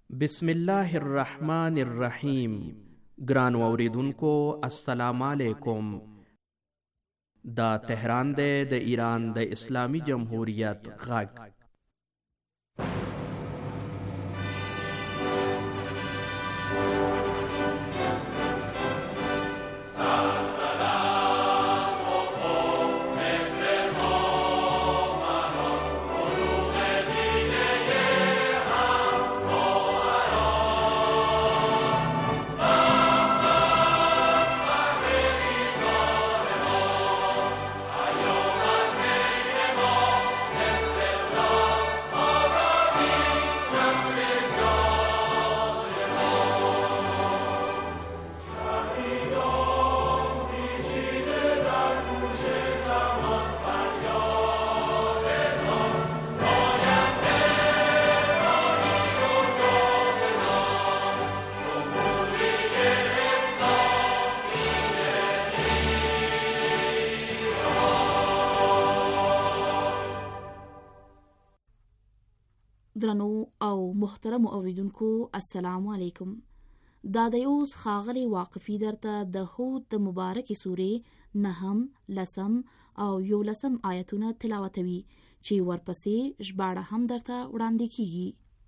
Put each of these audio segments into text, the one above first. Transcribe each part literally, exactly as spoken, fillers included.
بسم الله الرحمن الرحیم. ګران اوریدونکو السلام علیکم. دا تهران دی د ایران د اسلامی جمهوریت غږ. درنو او محترم اوریدونکو السلام علیکم. دا د اوس خاغلی واقفی درته د هود د مبارکی سورې نهم، لسم او یولسم آیتونه تلاوتوي چې ورپسې ژباړه هم درته وړاندې کیږي.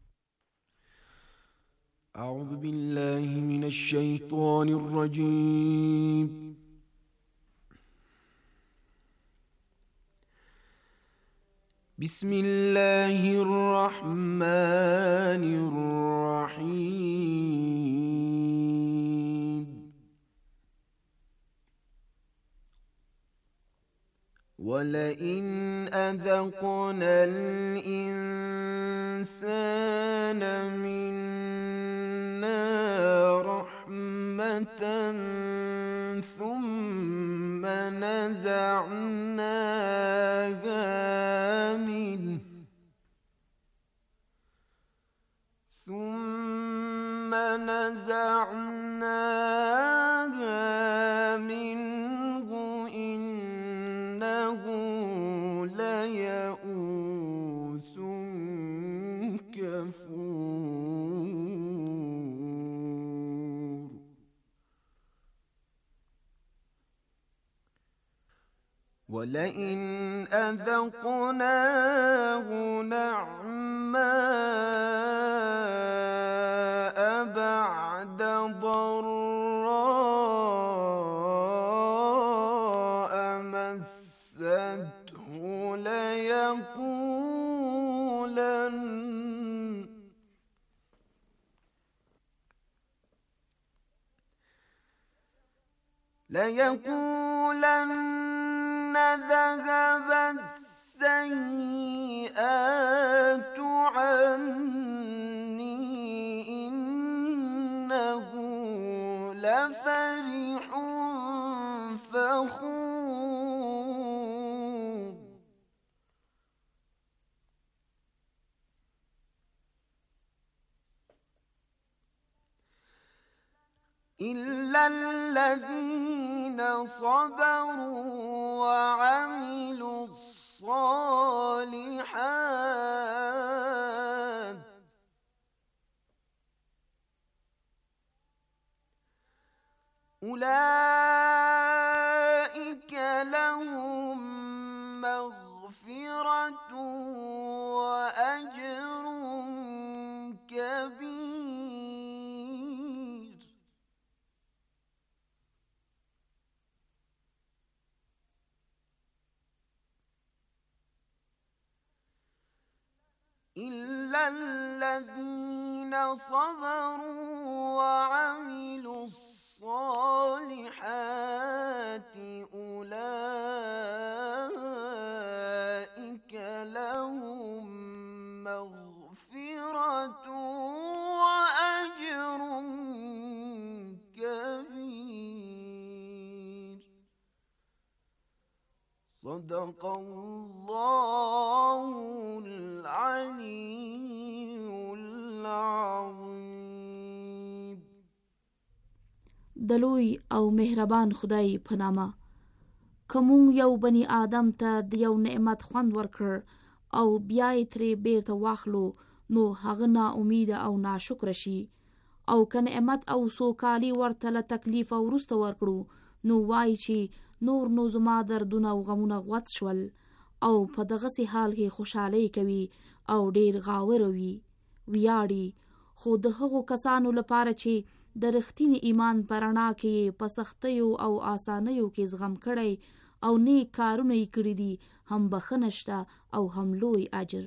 اعوذ بالله من الشیطان الرجیم. بسم الله الرحمن الرحيم. ولئن أذقنا الإنسان منا رحمة ثم نزعناها ثم نزعناها منه إنه ليئوس كفور. ولئن أذقناه نعماء بعد ضراء مسته ليقولن ليقولن ذهب السيئات عني إنه لفرح فخور. إلا الذين صبروا وعملوا الصالحات أولئك لهم مغفرة وأجر كبير. إلا الذين صبروا وعملوا الصالحات أولئك لهم مغفرة وأجر كبير. صدق الله العلي العظيم. دلوی او مهربان خدای په نامه. کوم یو بنی آدم ته د یو نعمت خوند ورکړ او بیا یې ترې بیرته واخلو نو هغه نا امید او ناشکر شي او که نعمت او سوکالي ورته له تکلیف او وروسته ورکړو نو وایي چې نور نو زما دردونه او غمونه غوڅ شول او په دغسې حال کې خوشحالۍ کوي او ډیر غاوره وي ویاړي. خو د هغو کسانو لپاره چې د رښتیني ایمان په رڼا کې په سختیو او آسانیو کې زغم کړی او نیک کارونه یې کړي دي هم بخښنه شته او هم لوی اجر.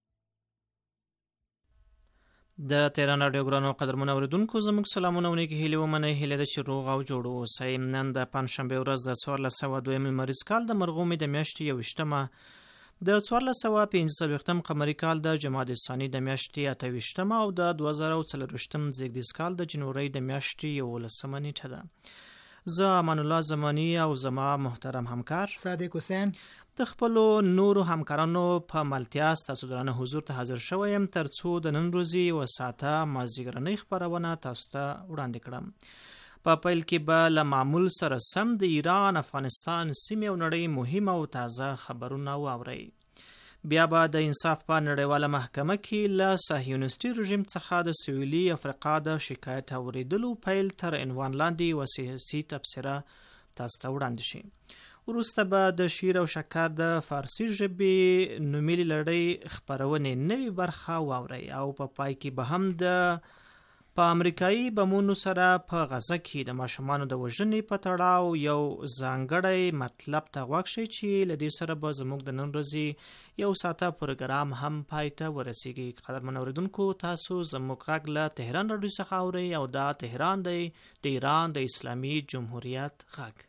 د تهران راډیو ګرانو قدرمنو اوریدونکو زموږ سلامونه ونې کې هیله ومنئ هیله ده چې روغ او جوړ اوسئ. نن د پنجشنبې ورځ د څوارلس سوه دویم لمریز کال د مرغومې د میاشتې یوویشتمه د څوارلس سوه پنځه څلوېښتم قمري کال د جمادی الثاني د میاشتې اته ویشتمه او د دوه زره او څلورویشتم زیږدیز کال د جنورۍ د میاشتې یولسمه نیټه ده. زه امان الله زمانی او زما محترم همکار صادق حسین د خپلو نورو همکارانو په ملتیا ستاسو درانه حضور ته حاضر شوی یم تر څو د نن ورځې یوه ساعته مازدیګرنۍ خپرونه تاسو ته وړاندې کړم. په پیل کې به له معمول سره سم د ایران، افغانستان، سیمې او نړۍ مهم او تازه خبرونه واورئ. بیا به د انصاف په نړیواله محکمه کې له صهیونیستي رژیم څخه د سویلي افریقا د شکایت اوریدلو پیل تر عنوان لاندې یوه سیاسي تبصره تاسو ته وړاندې شي. وروسته به د شیر او شکر د فارسي ژبې نومیلې لړۍ خپرونې نوې برخه واورئ او په پای کې به هم د په امریکایي بمونو سره په غزه کې د ماشومانو د وژنې په تړاو یو ځانګړی مطلب ته غوږ شئ چې له دې سره به زموږ د نن ورځې یو ساعته پروګرام هم پای ته ورسیږي. قدرمنو اوریدونکو تاسو زموږ غږ له تهران راډیو څخه اورئ او دا تهران دی د ایران د اسلامي جمهوریت غږ.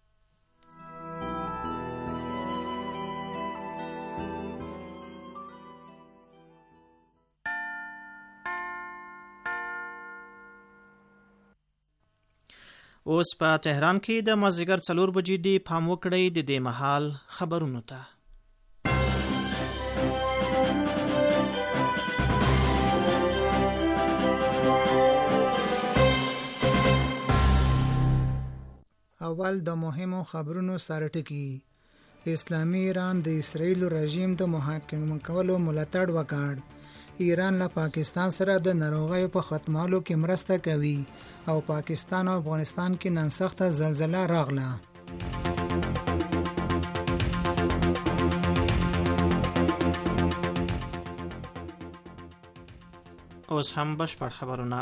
اوس په تهران کې د مازدیګر څلور بجې دی. پام وکړئ د دې مهال خبرونو ته. اول د مهمو خبرونو سره ټکی. اسلامي ایران د اسرائیل رژیم د محاکمه کولو ملاتړ وکړ. ایران له پاکستان سره د ناروغیو په ختمولو کې مرسته کوي او پاکستان او افغانستان کې نن سخته زلزلہ راغله. اوس هم بشپړ خبرونه.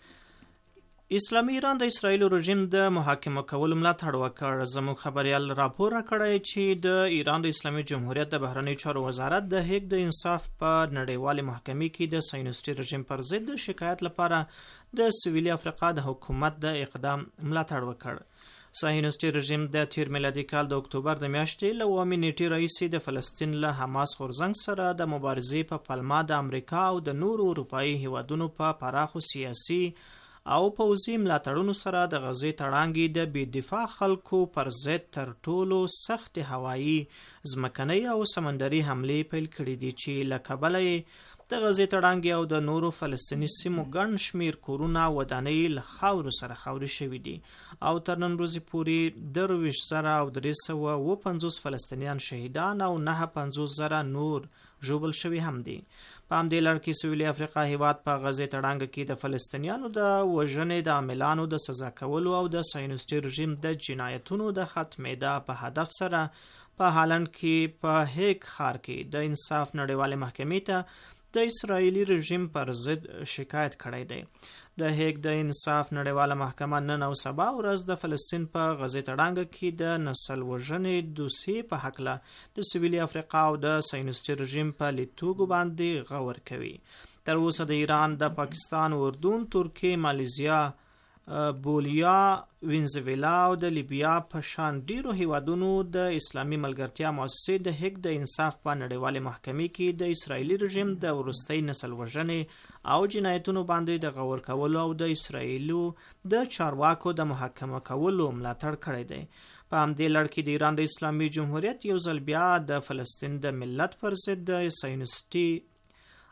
اسلامي ایران د اسرائیل رژیم د محاکمه کولو ملاتړ وکړ. زموږ خبریال راپور راکړی چې د ایران د اسلامي جمهوریت د بهرنی چارو وزارت د هیګ د انصاف په نړیوالې محکمې کې د صهیونیستي رژیم پر ضد د شکایت لپاره د سویلي افریقا د حکومت د اقدام ملاتړ وکړ. صهیونیستي رژیم د تیر میلادي کال د اکتوبر د میاشتې له اوومې نیټې راهیسې د فلسطین له حماس غورځنګ سره د مبارزې په پلمه د امریکا او د نورو اروپایي هیوادونو په پراخو سیاسي او پوځي ملاتړونو سره د غزې تړانګې د بې دفاع خلکو پر ضد تر ټولو سخت هوایي، ځمکنۍ او سمندري حملې پیل کړي دي چې له کبله یې د غزې تړانګې او د نورو فلسطیني سیمو ګڼ شمېر کورونه ودانۍ له خاورو سره خاورې شوي دي او تر نن ورځې پورې درویشت زره او درې سوه اووه پنځوس فلسطینیان شهیدان او نهه پنځوس زره نور ژوبل شوي هم دي. په همدې لړ کې سویلي افریقا هیواد په غزې تړانګه کې د فلسطینیانو د وژنې د عاملانو د سزا کولو او د صهیونیستي رژیم د جنایتونو د ختمېدا په هدف سره په هالند کې په هیګ ښار کې د انصاف نړیوالې محکمې ته د اسرائیلي رژیم پر ضد شکایت کړی دی. د هیګ د انصاف نړیواله محکمه نن او سبا ورځ د فلسطین په غزې تړانګه کې د نسل وژنې دوسیې په هکله د سویلي افریقا او د صهیونیستي رژیم په لیدتوګو باندې غور کوي. تر اوسه د ایران، د پاکستان، اردن، ترکیې، مالیزیا، بولیا، وینزویلا او د لیبیا په شان ډیرو هیوادونو د اسلامي ملګرتیا مؤسسې د هیګ د انصاف په نړیوالې محکمې کې د اسرائیلي رژیم د وروستۍ نسل وژنې او جنایتونو باندې د غور کولو او د اسرائیلو د چارواکو د محاکمه کولو ملاتړ کړی دی. په همدې لړ کې د ایران د اسلامي جمهوریت یو ځل بیا د فلسطین د ملت پر ضد د صهیونیستي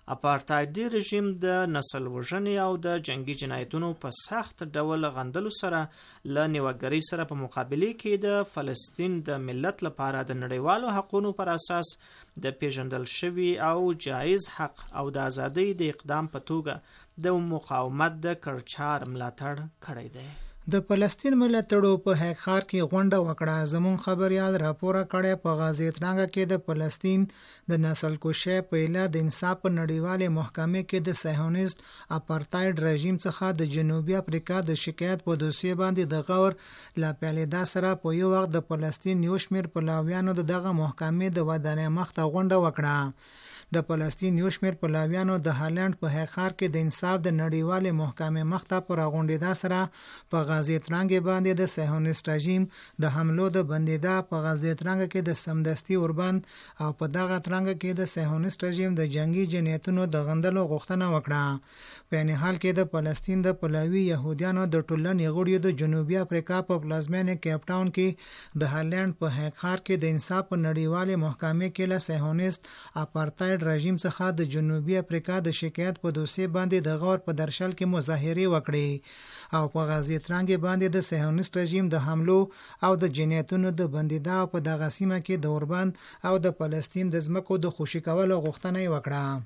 اپارتایډي رژیم د نسل وژنې او د جنگي جنایتونو په سخت ډول غندلو سره له نیوګرۍ سره په مقابله کې د فلسطین د ملت لپاره د نړیوالو حقوقو پر اساس د پیژندل شوي او جایز حق او د ازادۍ د اقدام په توګه د مقاومت د کړچار ملاتړ کړی دی. د فلسطین ملاتړو په هک ښار کې غونډه وکړه. زمون خبريال راپور کړی په غازی ترنګ کې د فلسطین د نسل کشي په اله د انصاف په نړیواله محکمې کې د صهیونیست اپارتایډ رژیم څخه د جنوبي افریقا د شکایت په دوسیه باندې د غور لا پیالیدا سره په یو وخت د فلسطین یو شمیر پلاویانو دغه محکمې د ودانې مخته غونډه وکړه. د فلسطین یو شمیر پلاویانو د هالند په هخار کې د انصاف د نړیوالې محکمې مخته پر غونډیدا سره په غازی ترنګ باندې د صهیونیست رژیم د حملو د بندیدا په غازی ترنګ کې د سمدستي اوربند او په دغه ترنګ کې د صهیونیست رژیم د جنگي جنایتونو د غندلو غوښتنه وکړه. په نه حال کې د فلسطین د پلاوی يهودانو د ټولنې غړیو د جنوبي افریقا په پلازمینه کیپ ټاون کې د هالند په هخار کې د انصاف په نړیوالې محکمې کې له صهیونیست اپارتایډ رژیم څخه د جنوبي افریقا د شکایت په دوسیه باندې د غور په درشل کې مظاهره وکړي او په غازی ترنګ باندې د صهیونیست رژیم د حملو او د جنایتونو د بندیدا په دغه سیمه کې د اوربند او د فلسطین د ځمکو د خوشي کولو غوښتنه وکړه.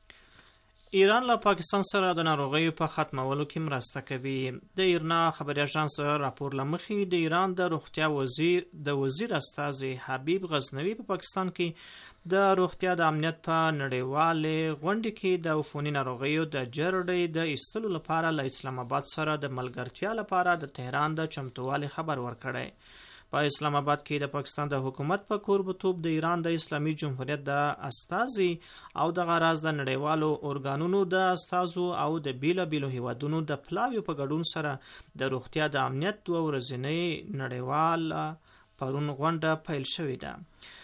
ایران له پاکستان سره د ناروغیو په ختمولو کې مرسته کوي. د ایرنا خبري اژانس راپور لمخې د ایران د روغتیا وزیر د وزیر استاذ حبیب غزنوی په پاکستان کې د روغتیا د امنیت په نړیوالې غونډې کې د عفوني ناروغیو د جرړې د ایستلو لپاره له اسلام آباد سره د ملګرتیا لپاره د تهران د چمتووالي خبر ورکړی. په اسلام آباد کې د پاکستان د حکومت په کوربتوب د ایران د اسلامي جمهوریت د استازي او د غراز د نړیوالو ارګانونو د استازو او د بیلا بیلو هیوادونو د پلاویو په ګډون سره د روغتیا د امنیت دوه ورځنۍ نړیوال پرون غونډه پیل شوې ده.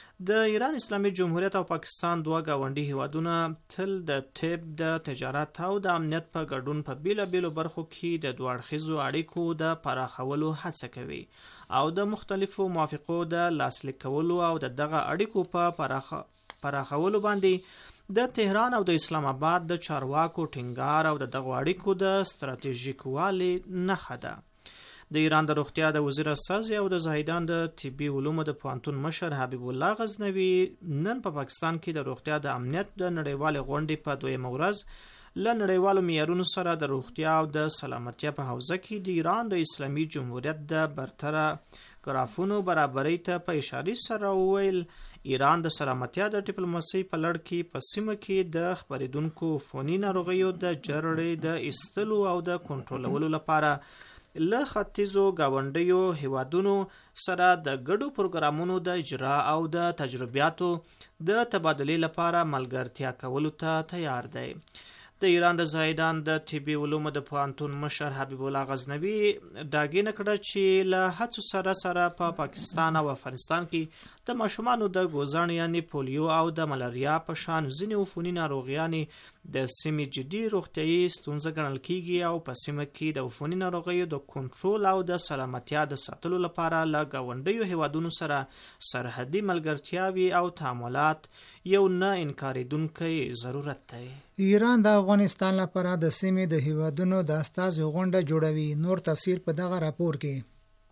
د ایران اسلامي جمهوریت او پاکستان دوه گاونډي هیوادونه تل د طب د تجارت او د امنیت په ګډون په بیلا بیلو برخو کې د دوه اړخیزو اړیکو د پراخولو هڅه کوي او د مختلفو موافقو د لاسلیک کولو او د دغه اړیکو په پراخ پراخولو باندې د تهران او د اسلام آباد د چارواکو ټینګار او د دغه اړیکو د ستراتیژیک والي نښه ده. د ایران د روغتیا د وزیر استازي او د زاهدان د طبي علومو د پوهنتون مشر حبیب الله غزنوي نن په پا پاکستان کې د روغتیا د امنیت د نړیوال غونډې په دویمه ورځ له نړیوالو معیارونو سره د روغتیا او د سلامتیا په حوزه کې د ایران د اسلامي جمهوریت د برتره ګرافونو برابرۍ ته په اشاره سره وویل ایران د سلامتیا د ډیپلوماسۍ په لړ کې په سیمه کې د خبرېدونکو عفوني ناروغیو د جرړې د ایستلو او د کنټرولولو لپاره له ختیځو گاونډیو هیوادونو سره د ګډو پروګرامونو د اجرا او د تجربیاتو د تبادلې لپاره ملګرتیا کولو ته تیار دی. د ایران د زاهدان د طبي علومو د پوهنتون مشر حبیب الله غزنوي ډاګینه کړه چې له هڅو سره سره په پا پاکستان او افغانستان کې د ماشومانو د ګوزن یعنی پولیو او د ملاریا په شان ځینې عفوني ناروغیانې د سیمې جدي روغتیايي ستونزه ګڼل کیږي او په سیمه کې د عفوني ناروغیو د کنټرول او د سلامتیا د ساتلو لپاره له ګاونډیو هیوادونو سره سرحدي ملګرتیاوي او تعاملات یو نه انکاریدونکی ضرورت دی. ایران د افغانستان لپاره د سیمې د هیوادونو د استازو غونډه جوړوي. نور تفصیل په دغه راپور کې.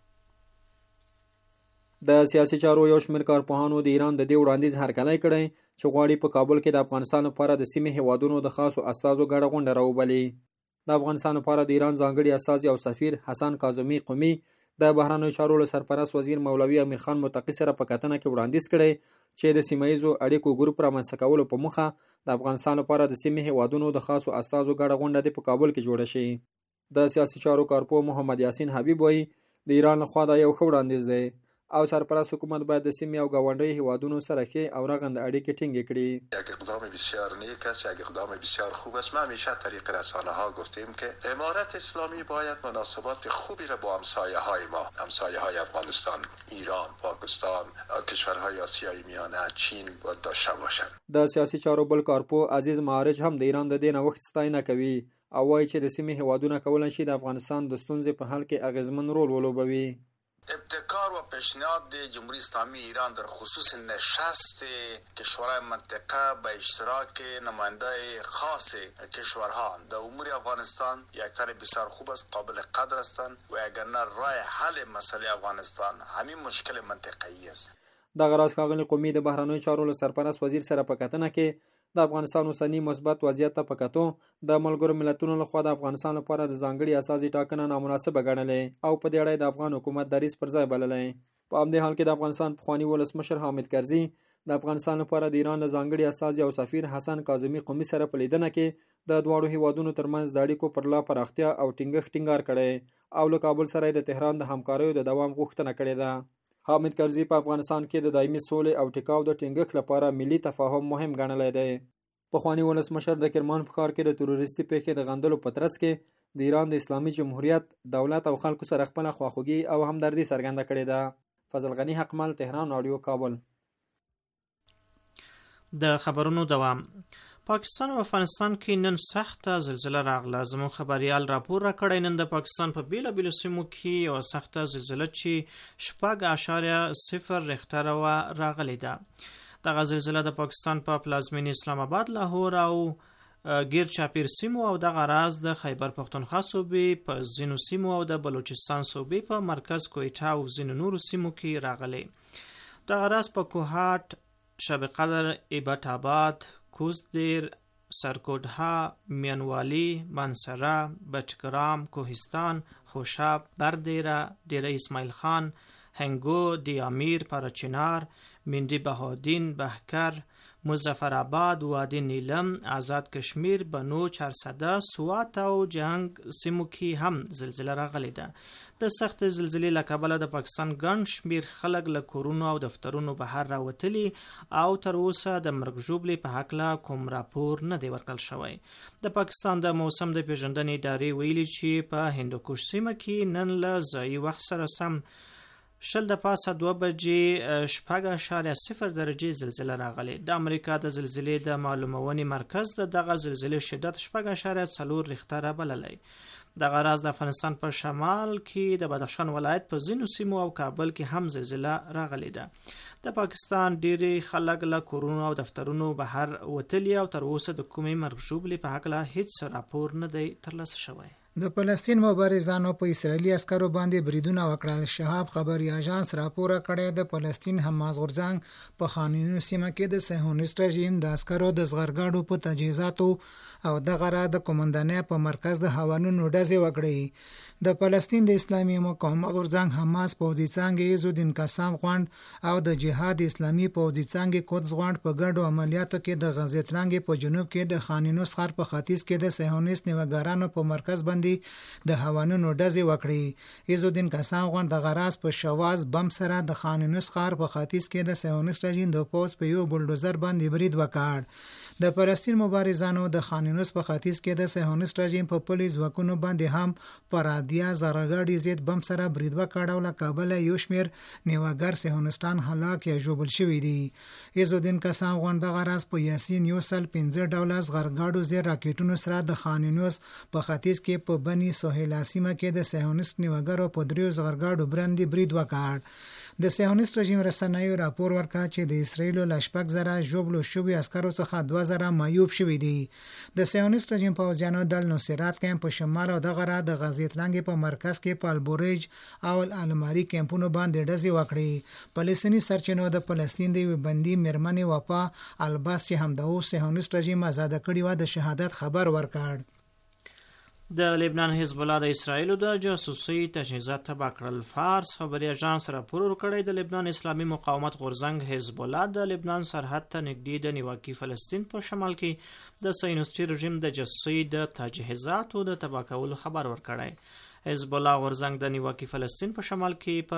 د سیاسي چارو یو شمېر کارپوهانو د ایران د دې وړاندیز هرکلی کړی چې غواړي په کابل کې د افغانستان لپاره د سیمې هیوادونو د خاصو استازو ګډه غونډه راوبلي. د افغانستان لپاره د ایران ځانګړي استازي او سفیر حسن کاظمي قومي د بهرنیو چارو له سرپرست وزیر مولوي امیر خان متقي سره په کتنه کې وړاندیز کړی چې د سیمه ییزو اړیکو ګروپ رامنځته کولو په موخه د افغانستان لپاره د سیمې هیوادونو د خاصو استازو ګډه غونډه په کابل کې جوړه شي. د سیاسي چارو کارپوه محمد یاسین حبیب وایي د ایران لخوا دا یو ښه وړاندیز دی او سرپرست حکومت باید د سیمې او گاونډي هیوادونو سره ښه او رغنده اړیکې ټینګ کړي. یک اقدام بسیار نیک است، یک اقدام بسیار خوب است. ما همیشه طریق رسانه ها گفتیم که امارت اسلامی باید مناسبات خوبی را با همسایه های ما، همسایه های افغانستان، ایران، پاکستان، کشورهای آسیای میانه، چین باید داشته باشند. د سیاسي چارو بل کارپوه عزیز معارج هم د ایران د دې نوښت ستاینه کوي او وایي چې د سیمې هیوادونه کولی شي د افغانستان د ستونزې په حل کې اغیزمن رول ولوبوي. ابتکار و پیشنهاد جمهوری اسلامی ایران در خصوص نشست کشورهای منطقه به اشتراک نماینده خاص کشورها در امور افغانستان یک طرح بسیار خوب است، قابل قدر هستند و اگر نه راه حل مسئله افغانستان همین مشکل منطقه‌ای است. دغه راز ښاغلي قومي د بهرنیو چارو له سرپرست وزیر سره په کتنه کې د افغانستان اوسنی مثبت وضعیت ته په کتو د ملګرو ملتونو لخوا د افغانستان لپاره د ځانګړي اساسي ټاکنه نامناسبه ګڼلې او په دې اړه د افغان حکومت دریځ پر ځای بللی. په همدې حال کې د افغانستان پخواني ولسمشر حامد کرزي د افغانستان لپاره د ایران له ځانګړي استازي او سفیر حسن کاظمي قومي سره په لیدنه کې د دواړو هیوادونو ترمنځ د اړیکو پر لا پراختیا او ټینګښت ټینګار کړی او له کابل سره د تهران د همکاریو د دوام غوښتنه کړې ده. حامد کرزي په افغانستان کې د دایمي سولې او ټیکاو د ټینګښت لپاره ملي تفاهم مهم ګڼلی دی. پخواني ولسمشر د کرمان په ښار کې د تروریستي پیښې د غندلو په ترڅ کې د ایران د اسلامي جمهوریت دولت او خلکو سره خپله خواخوږي او همدردي څرګنده کړې ده. فضل غني حقمل، تهران رادیو، کابل. د خبرونو دوام. پاکستان او افغانستان کې نن سخته زلزله راغله. زموږ خبريال راپور راکړی نن د پاکستان په بیلابیلو سیمو کې یوه سخته زلزله چې شپږ اعشاریه صفر ریختر راغلې ده. دغه زلزله د پاکستان په پلازمینې اسلام آباد، لاهور او ګیر چاپیر سیمو او دغه راز د خیبر پختونخوا صوبې په ځینو سیمو او د بلوچستان صوبې په مرکز کویټه او ځینو نورو سیمو کې راغلې. دغه راز په کوهاټ، شب قدر، ایبټ آباد، کوزدیر، سرکوډها، میانوالی، منصره، بټګرام، کوهستان، خوشاب، بردیره، ډیره اسماعیل خان، هنگو، دیامیر، پارچنار، مندی بهادین، بهکر، مظفرآباد، وادی نیلم، آزاد کشمیر، بنو چارسده، سوات او جنگ سیمو کې هم زلزله راغلې ده. د سخت زلزلې له کبله د پاکستان ګڼ شمېر خلک له کورونو او دفترونو بهر راوتلي او تر اوسه د مرګ ژوبلې په هکله کوم راپور نه دی ورکړل شوی. د پاکستان د موسم د پیژندنې ادارې ویلي چې په هندوکش سیمه کې نن له ځایي وخت سره سم شل د پاسه دوه بجې شپږ اعشاریه صفر درجې زلزله راغلې. د امریکا د زلزلې د معلومونې مرکز د دغه زلزلې شدت شپږ اعشاریه څلور ریختره بللی. دغه راز د افغانستان په شمال کې د بدخشان ولایت په ځینو سیمو او کابل کې هم زلزله راغلې ده. د پاکستان ډېری خلک له کورونو او دفترونو بهر وتلي او تر اوسه د کومې مرګ ژوبلې په هکله هیڅ راپور نه دی ترلاسه شوی. د فلسطین مبارزانو په اسرایلی عسکرو باندې بریدونه وکړل. شهاب خبري اژانس راپور کړی د فلسطین حماس غورځنګ په خان یونس سیمه کې د صهیونیست رژیم د عسکرو د زغرګاډو په تجهیزاتو او د غره د قومندانۍ په مرکز د هوانونو ډزې وکړې. د فلسطین د اسلامي مقاومت غورځنګ حماس پوځي څانګې عزالدین قسام غونډ او د جهاد اسلامي پوځي څانګې قدس غونډ په ګډو عملیاتو کې د غزې ترنګ په جنوب کې د خان یونس ښار په ختیځ کې د صهیونیست نیوګرانو په مرکز باندې د هوانونو ډزې وکړې. عزالدین قسام غونډ د غراس په شواز بم سره د خان یونس ښار په ختیځ کې د صهیونیست رژیم د پوځ په یو بلډوزر باندې برید وکړ. د فلسطین مبارزانو د خان یونس په ختیځ کې د صهیونیست رژیم په پلي ځواکونو باندې هم پرادیا زرغاډي ضد بم سره برید وکړ او له کابل یو شمېر نیوګر صهیونیستان هلاک یا ژوبل شوي دي. عزالدین قسام غونډ د غراس په یاسین یو سل پنځه ډوله زغرګاډو ضد راکټونو سره د خان یونس په ختیځ کې په بني سهیلا سیمه کې د صهیونیست نیوګرو په دریو زغرګاډو باندې برید وکړ. د صهیونیست رژیم رسنیو راپور ورکړ چې د اسرایل له شپږ زره ژوبلو شوي عسکرو څخه دوه زره معیوب شوي دي. د صهیونیست رژیم پوځیانو د نصرت کمپ په شمال او د غره د غزې ترنګ په مرکز کې په البوریج او الماری کمپونو باندې ډزې وکړې. فلسطیني سرچینو د فلسطین د یوې بندي میرمنې وفا الباس چې همدا صهیونیست رژیم آزاد کړي و د شهادت خبر ورکړ. د لبنان حزب الله د اسرائیلو د جاسوسي تجهیزات تباه کړل. فارس خبري اژانس راپور ورکړی د لبنان اسلامي مقاومت غورځنګ حزب الله د لبنان سرحد ته نږدې د نیواکي فلسطین په شمال کې د صهیونیستي رژیم د جاسوسي د تجهیزاتو د تباه کولو خبر ورکړی. حزب الله غورځنګ د نیواکي فلسطین په شمال کې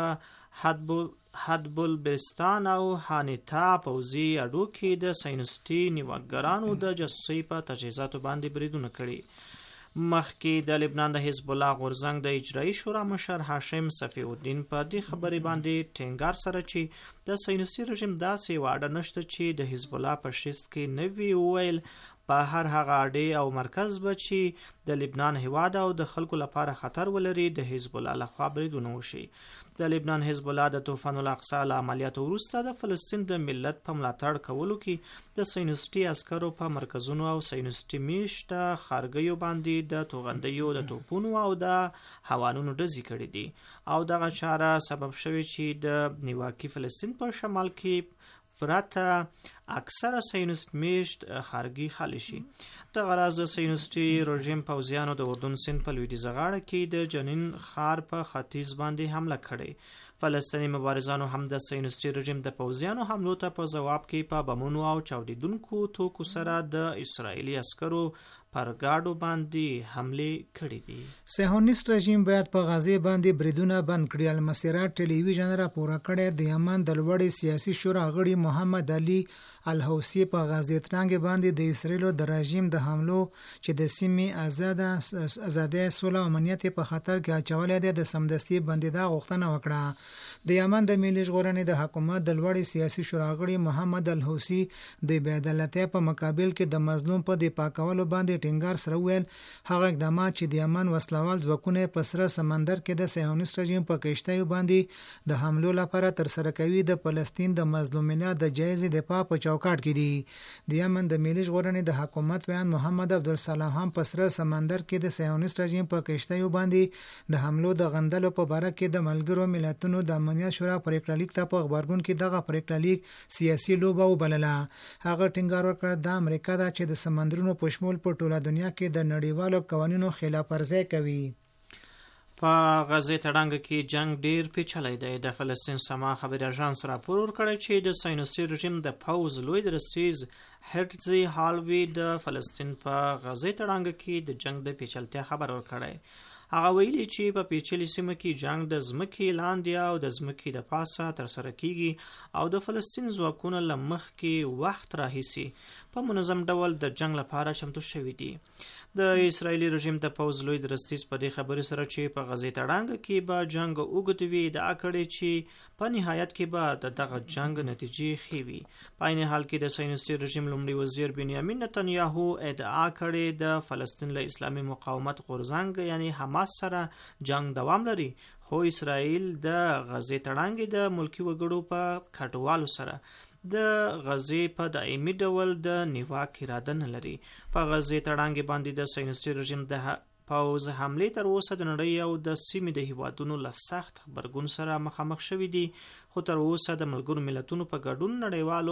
په حدبل بستان او حانیتا پوځي اډو کې د صهیونیستي نیواکګرانو د جاسوسي په تجهیزاتو باندې بریدونه کړي. مخکې د لبنان د حزب الله غورځنګ د اجرایي شورا مشر هاشم صفی الدین په دې خبرې باندې ټینګار سره چې د صهیونیستي رژیم داسې واډه نشته چې د حزب الله په شست کې نوی ویل په هر هغه اډې او مرکز به چې د لبنان هیواد او د خلکو لپاره خطر ولري د حزب الله لخوا بریدونه وشي. د لبنان حزب الله د طوفان الاقصی له عملیاتو وروسته د فلسطین د ملت په ملاتړ کولو کې د ساینسټي عسکرو په مرکزونو او ساینسټي میشته خارګیو باندې د توغندیو د توپونو او د هوانونو ډزې کړې دي او دغه چاره سبب شوی چې د نیواکي فلسطین په شمال کې پرته اکثره ساینسټ میشت خارګي خالی شي. د غراز د ساینسټي رژیم پوځیانو د اردن سیند په لویدیځه غاړه کې د جنین ښار په ختیځ باندې حمله کړې. فلسطیني مبارزانو هم د ساینسټي رژیم د پوځیانو حملو ته په ځواب کې په بمونو او چاودیدونکو توکو سره د اسرائیلي عسکرو پر ګاډو باندې حمله کړې دي. صهیونیست رژیم باید په غزه باندې بریدونه بند کړي. المسیرا ټلویزیون راپور کړی د یمن د لوړې سیاسي شورا غړي محمد علي الحوثي په غزه ترنګ باندې د اسرائیل د رژیم د حملو چې د سیمې آزاد آزادې سوله او امنیت په خطر کې اچولې ده د سمدستي بندیدا غوښتنه وکړه. د یمن د ملي ژغورنې د حکومت د لوړې سیاسي شورا غړي محمد الحوثي د بېعدالتۍ په مقابل کې د مظلوم په دی پاکولو باندې ټینګار سره ویل هغه اقدامات چې د یمن وسلوال ځواکونه په سره سمندر کې د صهیونیست رژیم په کشتیو باندې د حملو لپاره تر سره کوي د فلسطین د مظلومینه د جایز دفاع په چوکاټ کې دي. د یمن د ملي ژغورنې د حکومت بیان محمد عبدالسلام هم په سره سمندر کې د صهیونیست رژیم په کشتیو باندې د حملو د غندلو په باره کې د ملګرو ملتونو د امنیت شورا پریکړه لیک ته په خبرګون کې دغه پریکړه لیک سیاسي لوبه وبلله. هغه ټینګار وکړ د امریکا دا چې د سمندرونو په شمول په ټوله دنیا کې د نړیوالو قوانینو خلاف ورزي کوي. په غزه تړنګ کې جنگ ډیر پیچلی دی. د فلسطین سما خبري اژانس راپور ورکړی چې د ساینسي رژیم د پوز لوی درستیز هرتزي هالوی د فلسطین په غزه تړنګ کې د جنگ د پیچلتیا خبر ورکړی. هغه ویلي چې په پیچلي سیمه کې جنگ د ځمکې لاندې او د ځمکې د پاسه ترسره کیږي او د فلسطین ځواکونه له مخکې وخت راهیسي په منظم ډول د جنگ لپاره چمتو شوي دي. د اسرائیلي رژیم د پوز لوی درستیز په دې خبرې سره چې په غزه تړنګ کې به جنگ اوږد وي ادعا کړې چې په نهایت کې به د دغه جنگ نتیجې ښې وي. په عین حال کې د ساینسي رژیم لومړي وزیر بنیامین نتنیاهو ادعا کړې د فلسطین له اسلامي مقاومت غورځنګ یعنی حماس سره جنگ دوام لري، خو اسرائیل د غزه تړنګ د ملکی وګړو په کډوالو سره د غزې په دایمي ډول د نیواک اراده نه لري. په غزې تړنګ باندې د ساینسي رژیم د پوز حمله تر اوسه د نړۍ او د سیمې د هیوادونو له سخت خبرګون سره مخامخ شوي دي، خو تر اوسه د ملګرو ملتونو په ګډون نړیوالو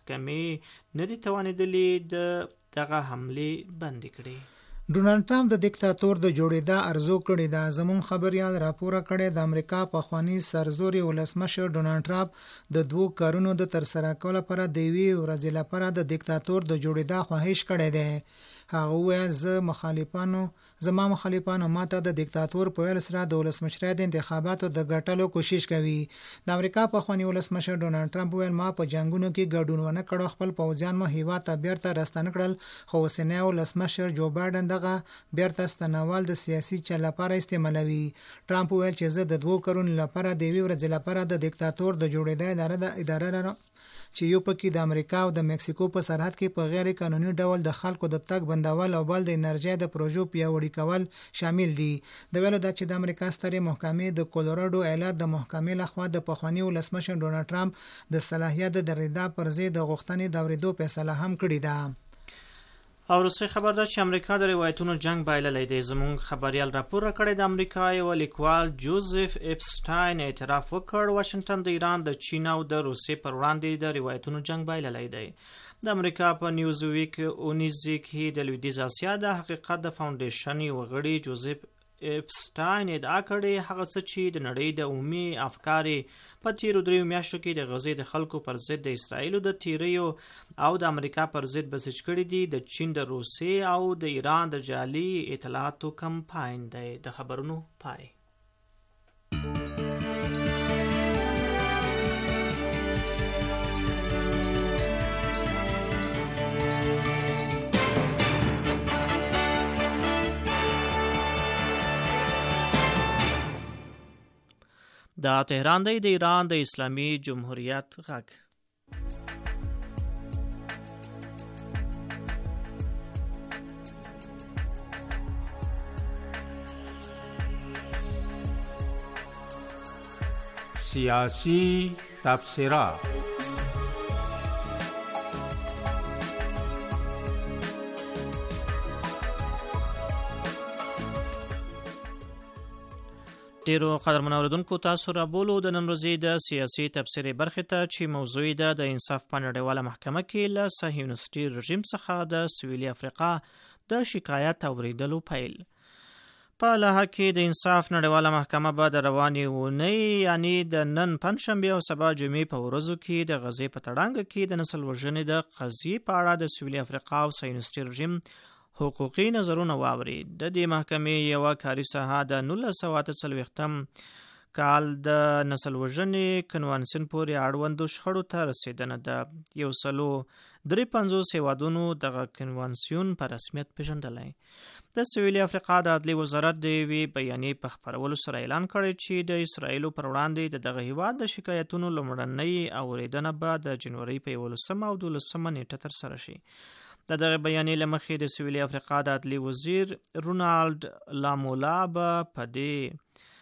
محکمې نه دي توانېدلې د دغه حمله بند کړي. ډونالد ټرمپ د دیکتاتور د جوړېدا ارزو کړې ده. زمون خبريال راپور کړی د امریکا پخوانی سرزوري ولسمشر ډونالد ټرمپ د دوو کارونو د ترسره کولو لپاره د یوې ورځې لپاره د دیکتاتور د جوړېدا خواهش کړی دی. هغه وایي زه مخالفانو زما مخالفانو ماته د دیکتاتور په ویل سره د ولسمشرۍ د انتخاباتو د ګټلو کوشش کوي. د امریکا پخوانی ولسمشر ډونالد ټرمپ ویل ما په جنگونو کې ګډون ونه کړو، خپل پوځیان مو هیواد ته بیرته راستانه کړل، خو اوسنی ولسمشر جو بایدن دغه بیرته ستنول د سیاسي چل لپاره استعمالوي. ټرمپ ویل چې زه د دوو کارونو لپاره د یوې ورځې لپاره د دیکتاتور د جوړېدا اداره د اداره چې یو پکې د امریکا او د مکسیکو په سرحد کې په غیر قانوني ډول د خلکو د تګ بندول او بل د انرژي د پروژو پیاوړي کول شامل دي. د ویلو د چې د امریکا سترې محکمې د کولوراډو ایالت د محکمې لخوا د پخوانی ولسمشر ډونالد ټرمپ د صلاحیت د درېدا پر ضد د غوښتنې د اورېدو فیصله هم کړې ده. او روسي خبر ده چې امریکا د روایتونو جنگ بایللی دی. زموږ خبريال راپور کړی د امریکا یو لیکوال جوزف اپسټاین اعتراف وکړ واشنگټن د ایران د چین او د روسي پر وړاندې د روایتونو جنگ بایللی دی. د امریکا په نیوز ویک اونیزي کې د لویدیځ اسیا د حقیقت د فاونډیشن یو غړي جوزف اپسټاین ادعا کړې هغه څه چې د نړۍ د عمومي افکارې په تیرو دریو میاشتو کې د غزې د خلکو پر ضد د اسرائیلو د تیریو او د امریکا پر ضد بسیج کړي دي د چین د روسي او د ایران د جعلي اطلاعاتو کمپاین دی. د خبرونو پای. دا تهران دی د ایران د اسلامي جمهوریت غږ. سیاسی تبصره. ډیرو قدرمنو اوریدونکو تاسو را بولو د نن ورځې د سیاسي تبصرې برخې ته چې موضوع ده د انصاف په نړیواله محکمه کې له صهیونیستي رژیم څخه د سویلي افریقا د شکایت اوریدلو پیل. په لحاظ کې د انصاف نړیواله محکمه به د روانې اونۍ یعنی د نن پنځشنبه او سبا جمعې په ورځو کې د غزې په تړانګ کې د نسل وژنې د قضیې په اړه د سویلي افریقا او صهیونیستي رژیم حقوقي نظرونه واوري. د دې محکمې یو کاري ساحه د نولس سوه اته څلوېښتم کال د نسل وژنې کنوانسیون پورې اړوندو شخړو ته رسیدنه ده. یو سلو درې پنځوس هیوادونو دغه کنوانسیون په رسمیت پیژندلی. د سویلي افریقا د عدلي وزارت د یوې بیانیې په خپرولو سره اعلان کړی چې د اسرائیلو پر وړاندې د دغه هیواد د شکایتونو لومړنۍ اوریدنه به د جنوري په یولسمه او دولسمه نیټه ترسره شي. د دغه بیانیې له مخې د سویلي افریقا د عدلي وزیر رونالد لامولا به په دې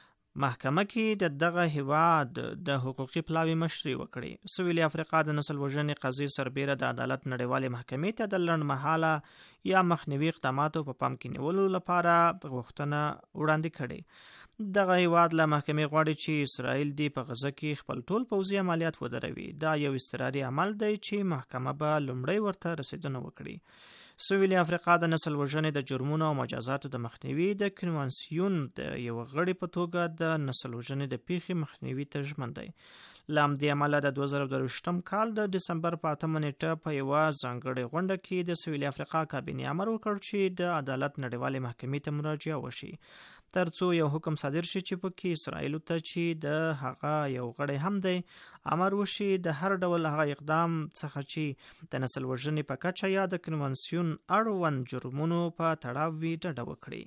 محکمه کې د دغه هیواد د حقوقي پلاوي مشري وکړي. سویلي افریقا د نسل وژنې قضیې سربیره د عدالت نړیوالې محکمې ته د لنډمهاله یا مخنیوي اقداماتو په پام کې نیولو لپاره غوښتنه وړاندې کړې. دغه هیواد له محکمې غواړي چې اسرائیل دی په غزه کې خپل ټول پوځي عملیات ودروي. دا یو اضطراري عمل دی چې محکمه به لومړی ورته رسیدنه وکړي. سویلي افریقا د نسل وژنې د جرمونو او مجازاتو د مخنیوي د کنوانسیون د یو غړي په توګه د نسل وژنې د پیښې مخنیوي ته ژمن دی. له همدې امله د دوه زره درویشتم کال د ډسمبر په اتمه نیټه په یوه ځانګړې غونډه کې د سویلي افریقا کابینې امر وکړ چې د عدالت نړیوالې محکمې ته مراجعه وشي ترڅو یو حکم صادر شي چې پکې اسرائیل ته چې د هغه یو غړی هم دی امر وشي د هر ډول هغه اقدام څخه چې د نسل وژنې په کچه یا د کنوانسیون اړوند جرمونو په تړاو وي ډډه وکړي.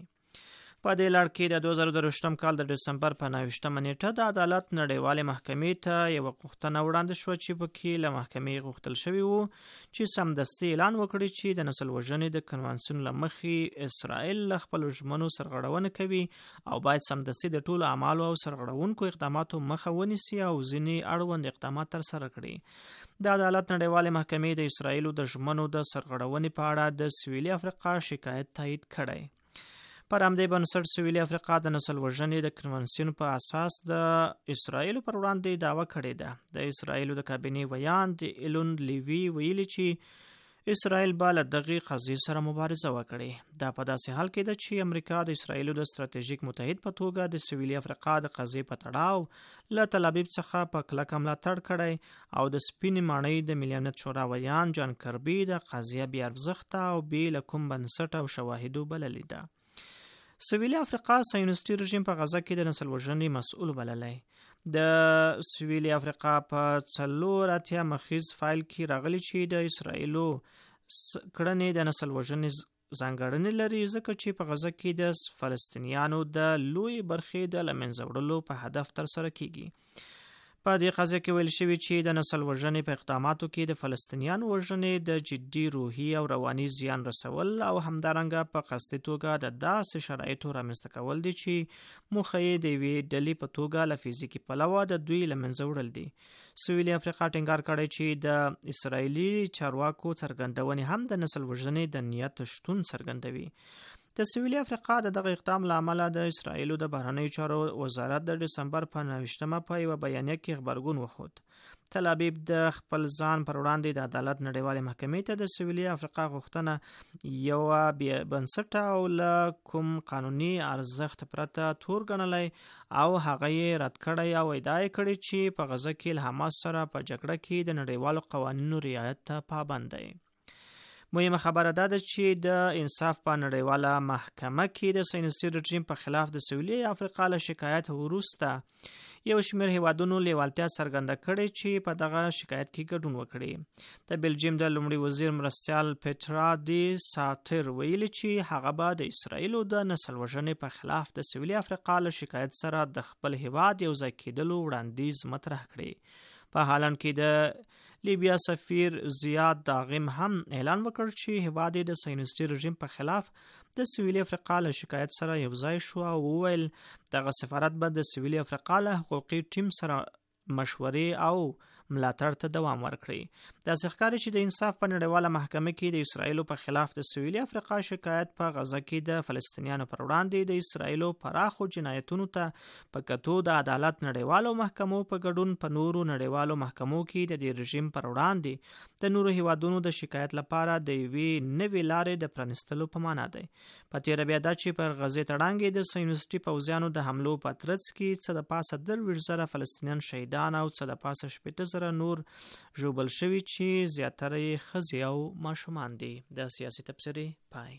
په دې لړ کې د دوه زره درویشتم کال د ډسمبر په نهه نیټه د عدالت نړیوالې محکمې ته یو غوښتنه وړاندې شوه چې پکې له محکمې غوښتل شوی وو چې سمدستي اعلان وکړي چې د نسل وژنې د کنوانسیون له مخې اسرائیل له خپلو ژمنو سرغړونه کوي او باید سمدستي د ټولو اعمالو او سرغړونکو اقداماتو مخه ونیسي او ځینې اړوند اقدامات ترسره کړي. د عدالت نړیوالې محکمې د اسرائیلو د ژمنو د سرغړونې په اړه د سویلي افریقا شکایت تایید کړی. پر همدې بنسټ سویلي افریقا د نسل وژنې د کنوانسیون په اساس د اسرائیلو پر وړاندې دعوه کړې ده. د اسرائیلو د کابینې ویان د ایلون لیوی ویلي چې اسرائیل به له دغې قضیې سره مبارزه وکړي. دا په داسې حال کې ده چې امریکا د اسرائیلو د ستراتیژیک متحد په توګه د سویلي افریقا د قضیې په تړاو له تل ابیب څخه په کلکه ملاتړ کړی او د سپینې ماڼۍ د ملي امنیت شورا ویان جان کربي د قضیه بې ارزښته او بې له کوم بنسټ او شواهدو بللې ده. سویلي افریقا صهیونیستي رژیم په غزه کې د نسل وژنې مسؤل بللی. د سویلي افریقا په څلور اتیا مخیز فایل کې راغلی چې د اسرائیلو کړنې د نسل وژنې ځانګړنې لري ځکه چې په غزه کې د فلسطینیانو د لوی برخې د له منځه وړلو په هدف ترسره کیږي. په دې قضیه کې ویل شوي چې د نسل وژنې په اقداماتو کې د فلسطینیانو وژنې د جدي روحي او رواني زیان رسول او همدارنګه په قصدي توګه د داسې شرایطو رامنځته کول دي چې موخه یې د یوې ډلې په توګه له فزیکي پلوه د دوی له منځه وړل دي. سویلي افریقا ټینګار کړی چې د اسرائیلي چارواکو څرګندونې هم د نسل وژنې د نیت شتون څرګندوي. د سویلي افریقا د دغه اقدام له امله د اسرائیلو د بهرنیو چارو وزارت د ډسمبر په نهه په یوه بیانیه کې غبرګون وښود. تل ابیب د خپل ځان پر وړاندې د عدالت نړیوالې محکمې ته د سویلي افریقا غوښتنه یوه بې بنسټه او له کوم قانوني ارزښت پرته تور ګڼلی او هغه یې رد کړی او ادعا یې کړې چې په غزه کې له حماس سره په جګړه کې د نړیوالو قوانینو رعایت ته پابند دی. مهمه خبره دا ده چې د انصاف په نړیواله محکمه کې د صهیونیستي رژیم په خلاف د سویلي افریقا له شکایت وروسته یو شمېر هیوادونو لیوالتیا څرګنده کړې چې په دغه شکایت کې ګډون وکړي. د بلجیم د لومړي وزیر مرستیال پیټرا دی ساتر ویلي چې هغه به د اسرائیلو د نسل وژنې په خلاف د سویلي افریقا له شکایت سره د خپل هیواد یو ځای کېدلو وړاندیز مطرح کړي. په حالان کې د لیبیا سفیر زیاد داغم هم اعلان وکړ چې هیواد د صهیونیستي رژیم په خلاف د سویلي افریقا له شکایت سره یو ځای شو او وویل دغه سفارت به د سویلي افریقا له حقوقي ټیم سره مشورې او ملاتړ ته دوام ورکړي. داسې ښکاري چې د انصاف په نړیواله محکمه کې د اسرایلو په خلاف د سویلي افریقا شکایت په غزه کې د فلسطینیانو پر وړاندې د اسرایلو پراخو جنایتونو ته په کتو د عدالت نړیوالو محکمو په ګډون په نورو نړیوالو محکمو کې د دې رژیم پر وړاندې د نورو هیوادونو د شکایت لپاره د یوې نوې لارې د پرانستلو په معنا دی. په تېره بیا دا چې پر غزې تړانګې د صهیونیستي پوځیانو د حملو په ترڅ کې څه د پاسه درویشت زره فلسطینیان شهیدان او څه د پاسه شپېته زره نور ژوبل شوي چې زیاتره یې ښځې او ماشومان دي. د سیاسي تبصرې پای.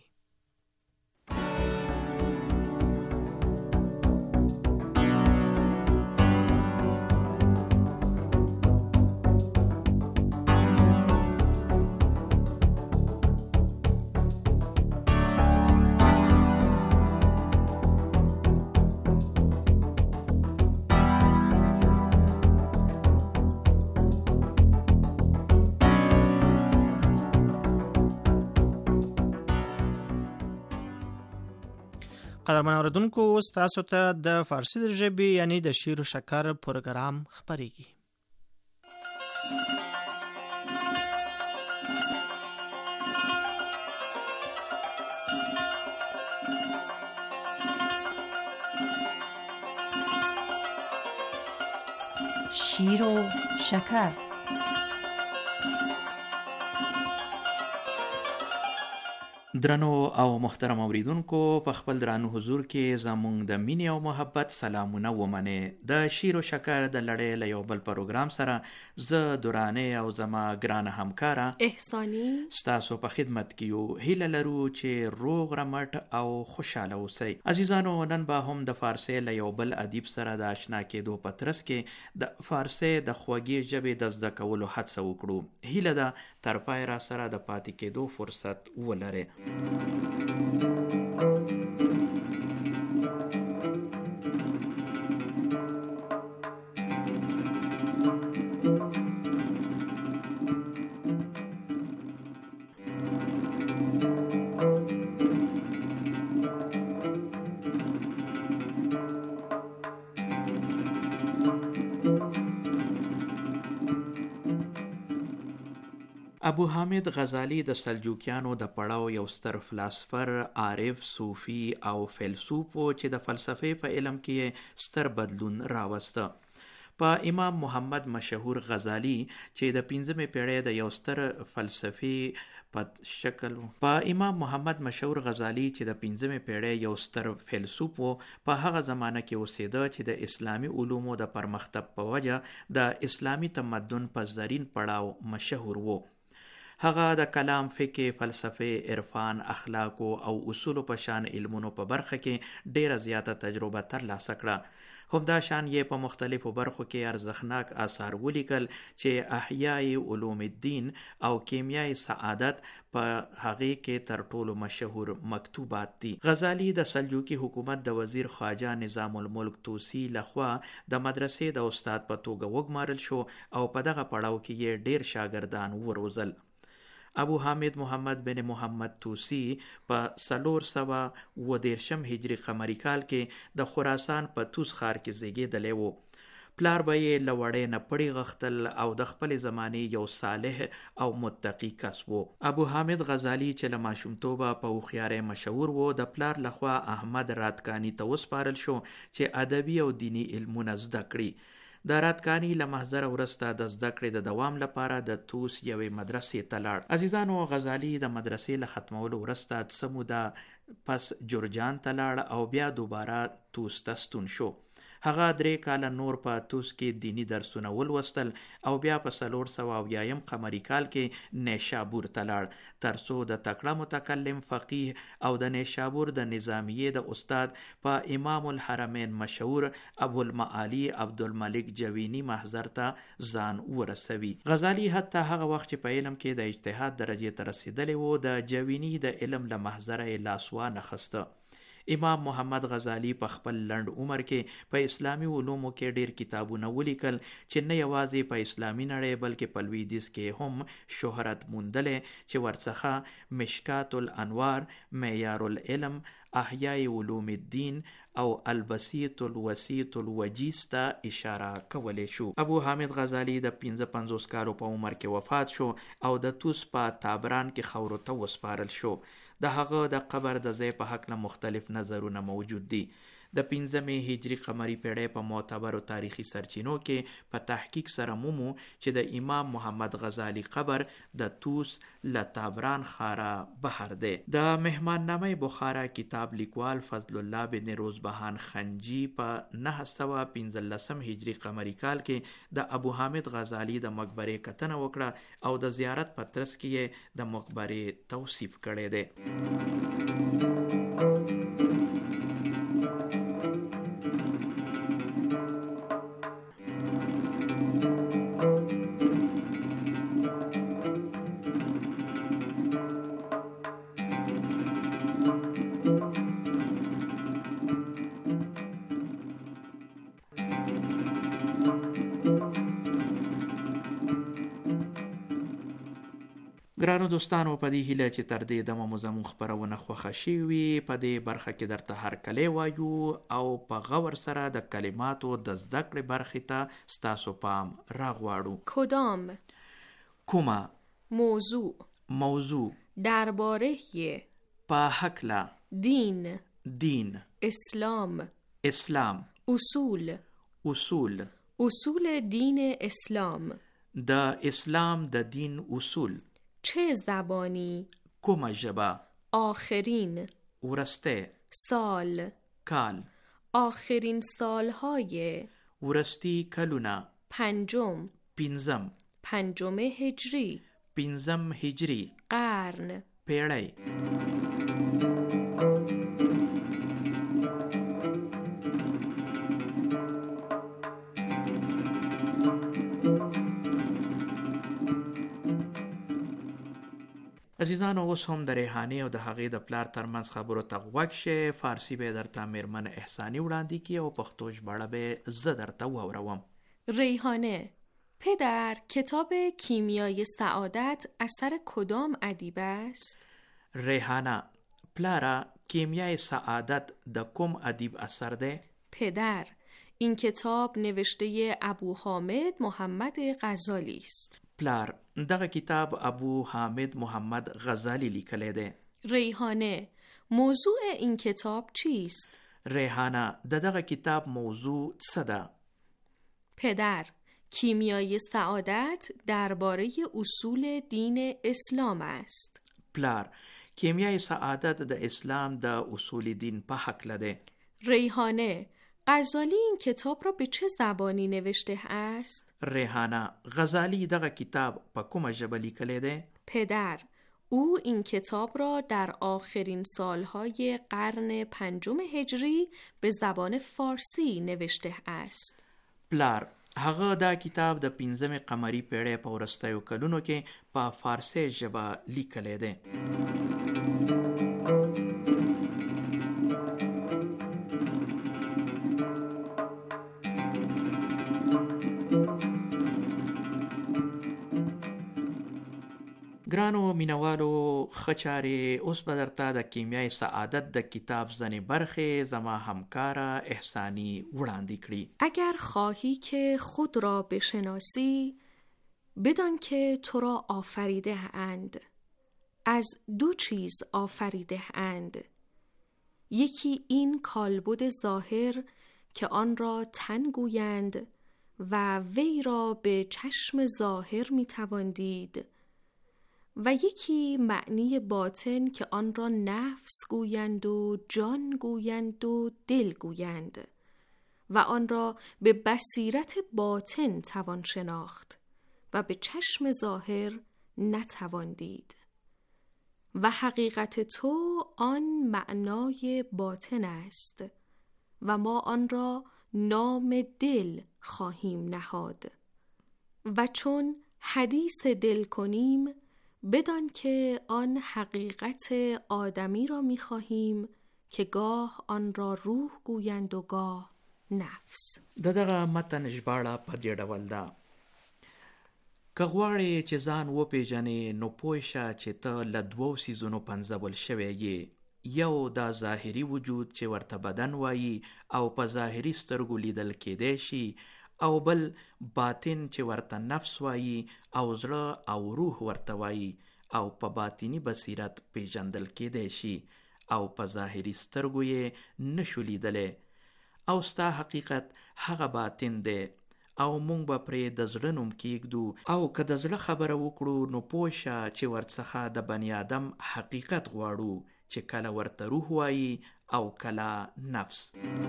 قدرمن اوریدونکو، اوس تاسو ته د فارسي د ژبې یعنی د شیر و شکر پروګرام خپریږي. شیر و شکر. درنو او محترم اوریدونکو، په خپل درانو حضور کې زموږ د مینې او محبت سلامونه ومنئ. د شیر و شکر د لړۍ له یو بل پروګرام سره زه درانه او زما ګرانه همکاره احسانی ستاسو په خدمت کې یو. هیله لرو چې روغ رمټ او خوشاله اوسئ. عزیزانو، نن به هم د فارسي له یو بل ادیب سره د آشنا کېدو په ترڅ کې د فارسي د خوږې ژبې د زده کولو هڅه وکړو. هیله ده تر پای را سره د پاتې کېدو فرصت ولرئ. ابو حامد غزالی د سلجوکیانو د پړاو یو ستر فلسفر، عارف، صوفي او فیلسوف و چې د فلسفې په علم کې ستر بدلون راوسته. په امام محمد مشهور غزالی چې د پنځمې پیړۍ د یو ستر فلسفي په شکل په امام محمد مشهور غزالی چې د پنځمې پیړۍ یو ستر فیلسوف و، په هغه زمانه کې اوسېده چې د اسلامي علومو د پرمختګ په وجه د اسلامي تمدن په زرین پړاو مشهور و. هغه د کلام، فقه، فلسفه، عرفان، اخلاق او اصول په شان علمونو په برخه کې ډیره زیاته تجربه ترلاسه کړه. همدا شان یې په مختلفو برخو کې ارزښتناک آثار ولیکل چې احیای علوم الدین او کیمیای سعادت په هغې کې تر ټولو مشهور مکتوبات دي. غزالی د سلجوقي حکومت د وزیر خواجه نظام الملک توسی لخوا د مدرسې د استاد په توګه وګمارل شو او په دغه پړاو کې یې ډیر شاګردان وروزل. ابو حامد محمد بن محمد توسی په څلور سوه اوه دېرشم هجري قمري کال کې د خراسان په توس ښار کې زیږېدلی و. پلار به یې له وړۍ نه پړی غښتل او د خپلې زمانې یو صالح او متقي کس و. ابو حامد غزالی چې له ماشومتوبه په هوښیارۍ مشهور و، د پلار لخوا احمد راتکانی ته وسپارل شو چې ادبي او دینی علمونه زده کړي. د راتکانی له محضره وروسته د زده کړې د دوام لپاره د توس یوې مدرسې ته لاړ. عزیزانو، غزالی د مدرسې له ختمولو وروسته څه موده پس جرجان ته لاړ او بیا دوباره توس ته ستون شو. هغه درې کاله نور په توس کې دینی درسونه ولوستل او بیا په څلور سوه اویایم قمري کال کې نیشابور ته لاړ تر څو د تکړه متکلم، فقیه او د نیشابور د نظامیې د استاد په امام الحرمین مشهور ابوالمعالی عبدالملک جوینی محضر ته ځان ورسوي. غزالی حتی هغه وخت چې په علم کې د اجتهاد درجې ته رسېدلی و، د جوینی د علم له محضره یې لاس وانه خسته. امام محمد غزالی په خپل لنډ عمر کې په اسلامي علومو کې ډیر کتابونه ولیکل چې نه یوازې په اسلامي نړۍ بلکې په لویدیځ کې هم شهرت موندلی، چې ورڅخه مشکات الانوار، معیار العلم احیاء علوم الدین او البسیط الوسیط الوجیز ته اشاره کولی شو. ابو حامد غزالی د پنځه پنځوس کالو په عمر کې وفات شو او د توس په تابران کې خاورو ته وسپارل شو. د هغه د قبر د ځای په هکله مختلف نظرونه موجود دي. د پنځمې هجري قمري پیړۍ په معتبرو تاریخي سرچینو کې په تحقیق سره مومو چې د امام محمد غزالی قبر د توس له تابران ښاره بهر دی. د مهماننامه بخارا کتاب لیکوال فضل الله بن روزبهان خنجي په نهه سوه پنځلسم هجري قمري کال کې د ابو حامد غزالی د مقبرې کتنه وکړه او د زیارت په ترڅ کې یې د مقبرې توصیف کړی دی. ګرانو دوستانو، په دې هیله چې تر دې دمه مو زموږ خپرونه خوښه شوې، په دې برخه کې درته هرکلی وایو او په غور سره د کلماتو د زده کړې برخې ته ستاسو پام راغواړو. کدام؟ کومه؟ موضوع موضوع درباره په هکله دین دین اسلام اسلام اصول اصول اصول دین اسلام د اسلام د دین اصول چه زبانی؟ کومه ژبه؟ آخرین ورسته سال کال آخرین سالهای ورستی کلونه پنجم پنځم پنجم هجری پنځم هجری قرن پیړۍ عزیزانو، اوس هم د ریحانې او د هغې د پلار ترمنځ خبرو ته غوږ شئ. فارسی به درته میرمن احسانی وړاندې کړي او پښتو ژباړه به زه درته واوروم. ریحانه: پدر، کتاب کیمیای سعادت اثر کدام ادیب است؟ ریحانه: پلاره، کیمیای سعادت د کوم ادیب اثر ده؟ پدر: این کتاب نوشته ابو حامد محمد غزالی است. پلار: دغه کتاب ابو حامد محمد غزالی لیکلی ده. ریحانه: موضوع این کتاب چیست؟ ریحانه: د دغه کتاب موضوع څه ده؟ پدر: کیمیای سعادت درباره اصول دین اسلام است. پلار: کیمیای سعادت د اسلام د اصول دین په هکله ده. ریحانه: غزالی این کتاب را به چه زبانی نوشته است؟ ریحانه: غزالی دغه کتاب په کومه ژبه لیکلی ده؟ پدر: او این کتاب را در آخرین سالهای قرن پنجم هجری به زبان فارسی نوشته است. پلار: هغه دا کتاب د پنځمې قمري پیړۍ په وروستیو کلونو کې په فارسي ژبه لیکلی دی. ګرانو مینوالو، ښه چارې، اوس به درته د کیمیای سعادت د کتاب ځینې برخې زما همکاره احسانی وړاندې کړي. اگر خواهی که خود را بشناسی، بدان که تو را آفریده اند. از دو چیز آفریده اند. یکی این کالبد ظاهر که آن را تن گویند و وی را به چشم ظاهر می توان دید، و یکی معنی باطن که آن را نفس گویند و جان گویند و دل گویند و آن را به بصیرت باطن توان شناخت و به چشم ظاهر نتوان دید. و حقیقت تو آن معنای باطن است و ما آن را نام دل خواهیم نهاد. و چون حدیث دل کنیم، بدان که آن حقیقت آدمی را می خواهیم که گاه آن را روح گویند و گاه نفس. د دغه متن ژباړه په دې ډول ده: که غواړې چې ځان وپېژنې، نو پوه شه چې ته له دوو څیزونو پنځول شوی یې. یو دا ظاهري وجود چې ورته بدن وایي او په ظاهري سترګو لیدل کېدی شي، او بل باطن چې ورته نفس وایي او زړه او روح ورته وایي او په باطنی بصیرت پیژندل کېدی شي او په ظاهري سترګو یې نشو لیدلی. او ستا حقیقت هغه باطن دی او مونږ به پرې د زړه نوم کېږدو، او که د زړه خبره وکړو نو پوه شه چې ورڅخه د بني آدم حقیقت غواړو چې کله ورته روح وایي او کله نفس.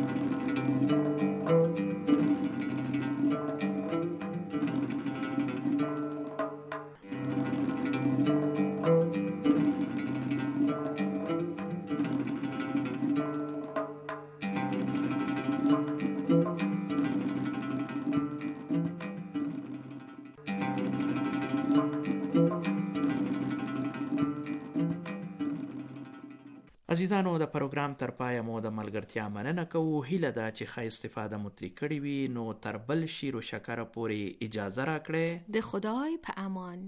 عزیزانو، د پروګرام تر پایه مو د ملګرتیا مننه کوو. هیله ده چې ښه استفاده مو ترې کړې وي. نو تر بل شیر و شکره پورې اجازه راکړئ. د خدای په امان.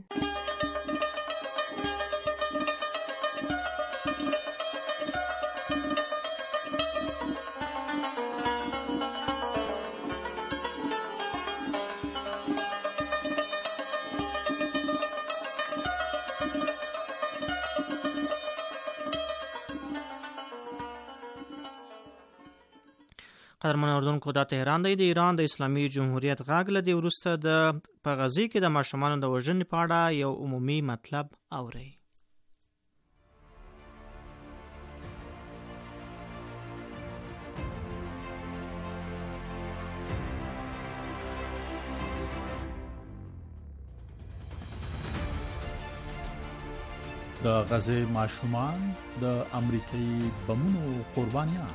قدرمن اوردونکو، دا تهران دی، د ایران د اسلامي جمهوریت غږ له دې وروسته د په غزې کې د ماشومانو د وژنې په اړه یو عمومي مطلب اورئ. د غزې ماشومان د امریکایي بمونو قربانیان.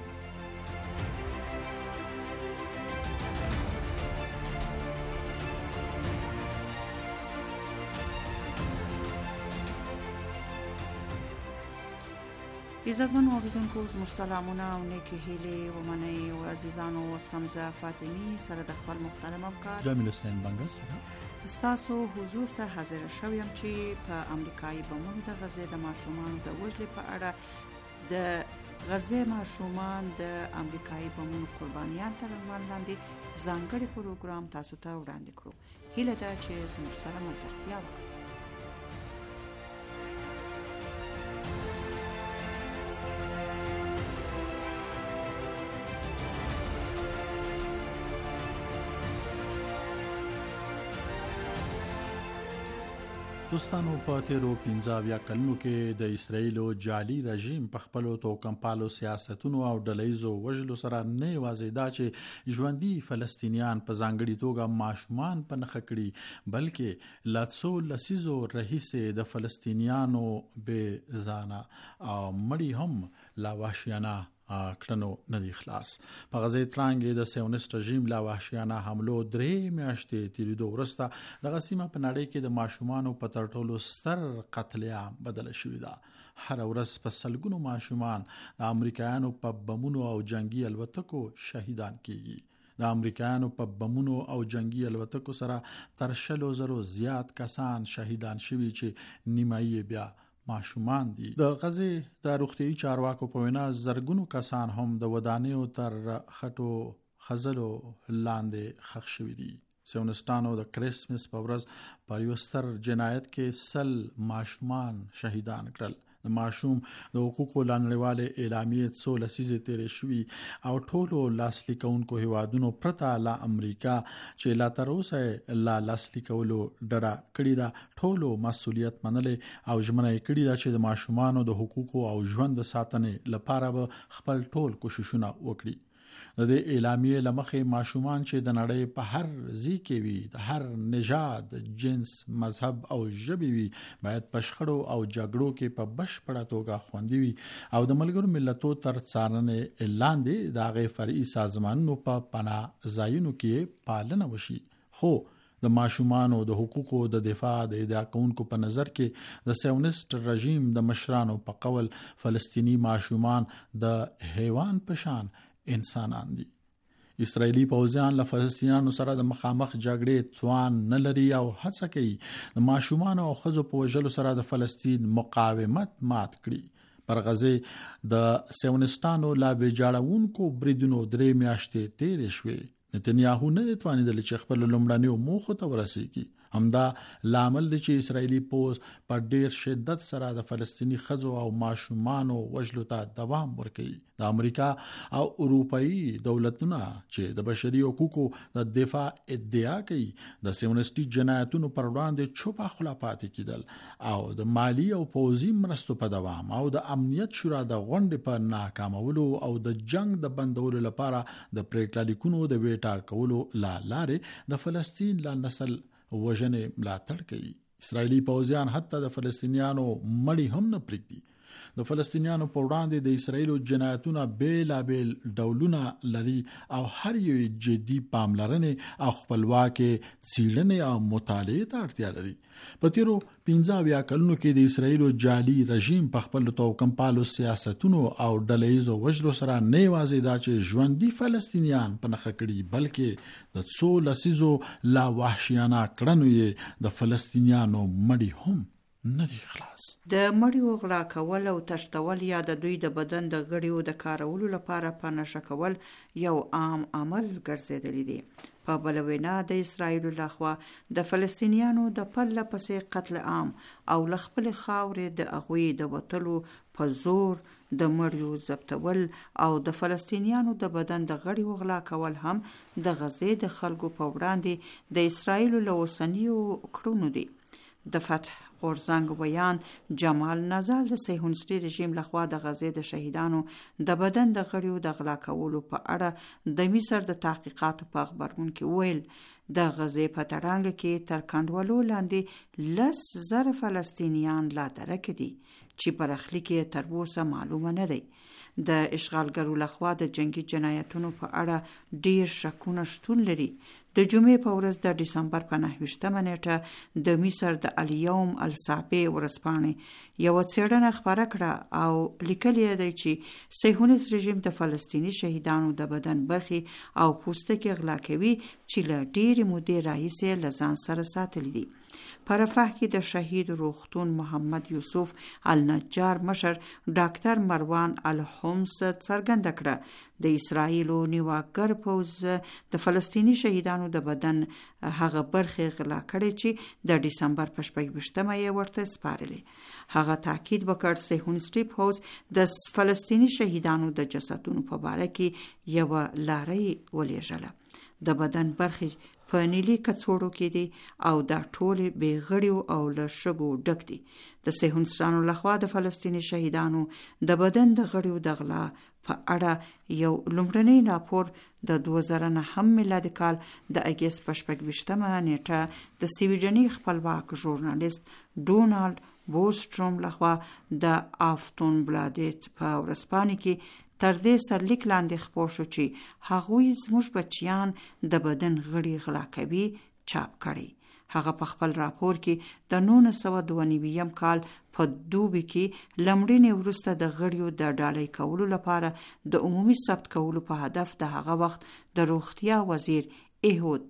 عزتمن اوریدونکو، زموږ سلامونه او نیکی هیلې ومنئ. او عزیزانو، سمزه فاطمی سره د خپل محترم همکار جمیل حسین بنګس سره ستاسو حضور ته حاضر شوم چې په امریکایي بمونو د غزې د ماشومانو د وژلې په اړه د غزې ماشومان د امریکایي بمونو قربانیان تر عنوان لاندې ځانګړي پروګرام تاسو ته وړاندې کړو. هیله ده چې زموږ سره ملګرتیا وکړئ. دوستانو، په تیرو پنځه اویا کلونو کې د اسراییلو جعلي رژیم په خپلو توکمپالو سیاستونو او ډلهییزو وژلو سره نه یوازې دا چې ژوندي فلسطینیان په ځانګړي توګه ماشومان په نښه کړي، بلکې لا څو لسیزو راهیسې د فلسطینیانو بې ځانه او مړي هم لا وحشیانه کړنو نه دی خلاص. په غزې ترانګې د سیونست رژیم لا وحشیانه حملو درې میاشتې تیریدو وروسته دغه سیمه په نړۍ کې د ماشومانو په تر ټولو ستر قتل عام بدله شوې ده. هر ورځ په سلګونو ماشومان د امریکایانو په بمونو او جنگي الوتکو شهیدان کیږي. د امریکایانو په بمونو او جنگي الوتکو سره تر شلو زرو زیات کسان شهیدان شوي چې نیمایي بیا ماشومان دي. د غزې د روغتیايي چارواکو په وینا زرګونو کسان هم د ودانیو تر خټو خزلو لاندې ښخ شوي دي. سیونستانو د کریسمس په ورځ په یو ستر جنایت کې سل ماشومان شهیدان کړل. د ماشوم د حقوقو لنډوالې اعلامیې څو لسیزې تیرې شوي او ټولو لاسلیک کوونکو هیوادونو پرته لا امریکا چې لا تر اوسه لا لاسلیک کولو ډډه کړې ده ټولو مسؤلیت منلې او ژمنه یې کړې ده چې د ماشومانو د حقوقو او ژوند د ساتنې لپاره به خپل ټول کوششونه وکړي. د دې اعلامیې لمخې ماشومان چې د نړۍ په هر ځای کې وي، د هر نژاد، جنس، مذهب او ژبې وي، باید په شخړو او جګړو کې په بشپړه توګه خوندي وي او د ملګرو ملتونو تر څارنې لاندې د هغې فرعي سازمانونو په پناه ځایونو کې پالنه وشي. خو د ماشومانو د حقوقو د دفاع د ادعا کوونکو په نظر کې د سیونست رژیم د مشرانو په قول فلسطینی ماشومان د حیوان په شان انسانان دي. اسرائیلی پوځیان له فلسطینیانو سره د مخامخ جګړې توان نه لري او هڅه کوي د ماشومان او ښځو په وژلو سره د فلسطین مقاومت مات کړي. پر غزه د سیونستانو لا ویجاړونکو بریدونو درې میاشتې تیرې شوې. نتنیاهو نه توانیدل چې خپل لومړنیو موخو ته ورسیږي. همدا لامل دی چې اسرایلی پوز په ډیر شدت سره د فلسطینی خځو او ماشومانو وژلو ته دوام ورکوي. د امریکا او اروپאי دولتونه چې د بشري حقوقو د دفاع ادعا کوي د سیونسټي جنایتونو پر وړاندې چوپه خوله پاتې کیدل او د مالی او پوزي مرستو په دوام او د امنیت شورا د غونډې په ناکامولو او د جنگ د بندولو لپاره د پریکړه لیکونو د ویټا کولو لا لارې د فلسطین لا نسل وژنې ملاتړ کوي. اسرایلی پوځیان حتی د فلسطینیانو مړی هم نه پرېږدي. د فلسطینیانو په وړاندې د اسرایلو جنایتونه بیلابیل ډولونه لري او هر یو جدي پاملرنې او خپلواکې څېړنې او مطالعې ته اړتیا لري. په تیرو پنځه اویا کلونو کې د اسرایلو جعلي رژیم په خپلو توکمپالو سیاستونو او ډلهییزو وژلو سره نه یوازې دا چې ژوندي فلسطینیان په نښه کړي بلکې د څو لسیزو لا وحشیانه کړنو یې د فلسطینیانو مړي هم نه دی خلاص. د مړیو غلا کول او تشتول یا د دوی د بدن د غړیو د کارولو لپاره په نشه کول یو عام عمل ګرځېدلی دی. په بل وینا د اسرایلو لخوا د فلسطینیانو د پرله پسې قتل عام او ل خپل خاورې د هغوی د وتلو په زور د مړیو ضبطول او د فلسطینیانو د بدن د غړیو غلا کول هم د غزې د خلکو په وړاندې د اسرایلو له اوسنیو کړنو دي. د فتح غورځنګ ویان جمال نزال د صهیونیستي رژیم لخوا د غزې د شهیدانو د بدن د غړیو د غلا کولو په اړه د مصر د تحقیقاتو په خبرونه کې ویل د غزې په تړانګ کې تر کنټرولو لاندې لس زره فلسطینیان لا درک دي چې برخلیک یې تر اوسه معلومه نه دی. د اشغالګرو لخوا د جنگي جنایتونو په اړه ډیر شکونه شتون لري. د جمعې په ورځ د دسمبر په نهه ویشتمه نیټه د مصر د الیوم الصافي ورځپاڼې یو څېړنه خپره کړه او لیکلي دی چې صهیونیست رژیم د فلسطیني شهیدانو د بدن برخې او پوستکي غلا کوي چې له ډېرې مودې راهیسې له ځان سره ساتلي دي. په رفح کې د شهید روغتون محمد یوسف النجار مشر ډاکټر مروان الحمص څرګنده کړه د اسرایلو نیواګر پوز د فلسطیني شهیدانو د بدن هغه برخې غلا کړې چې د دسمبر په شپږ ویشتمه یې ورته سپارلې. هغه تاکید وکړ صهیونیستي پوز د فلسطیني شهیدانو د جسدونو په باره کې یو لارې ولېږله. د بدن برخې په نیلي کڅوړو کې دي او دا ټولې بې غړیو او له شګو ډک دي. د صهیونیستانو لخوا د فلسطیني شهیدانو د بدن د غړیو د غلا په اړه یو لومړنی راپور د دوه زره نهم میلادي کال د اګست په شپږ ویشتمه نیټه د سویډني خپلواک ژورنالیست ډونالډ بوستروم لخوا د آفتون بلادت په ورځپاڼې کې تر دې سرلیک لاندې خپور شو چې هغوی زموږ بچیان د بدن غړي غلا کوي چاپ کړي. هغه په خپل راپور کې د نولس سوه دوه نوي کال په دوبي کې لمړنی وروسته د غړیو د ډالۍ کولو لپاره د عمومي ثبت کولو په هدف د هغه وخت د روغتیا وزیر ایهود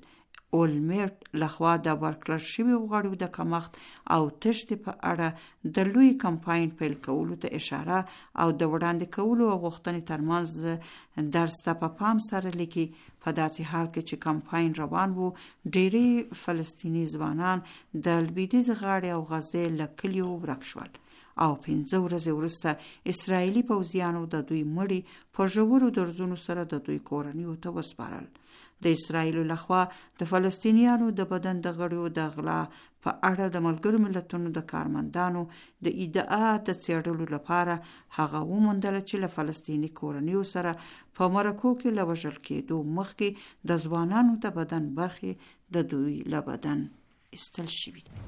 اولمرت لخوا د ورکړل شویو غړیو د کمښت او تشدید په اړه د لوی کمپاین پیل کولو ته اشاره او د وړاندې کولو غوښتنې ترمنځ درس ته په پام سره لیکي. په داسې حال کې چې کمپاین روان وو ډېری فلسطیني ځوانان د لویدیځ غاړې او غزې له کلیو ورک شول او پنځه ورځې وروسته اسرایلی پوځیانو د دوی مړي په ژورو درزونو سره د دوی کورنیو ته وسپارل. د اسرایلو لخوا د فلسطینیانو د بدن د غړیو د غلا په اړه د ملګرو ملتونو د کارمندانو د ادعا د څېړلو لپاره هغه وموندل چې له فلسطیني کورنیو سره په مرکو کې له وژل کېدو مخکې د ځوانانو د بدن برخې د دوی له بدن ایستل شوي دي.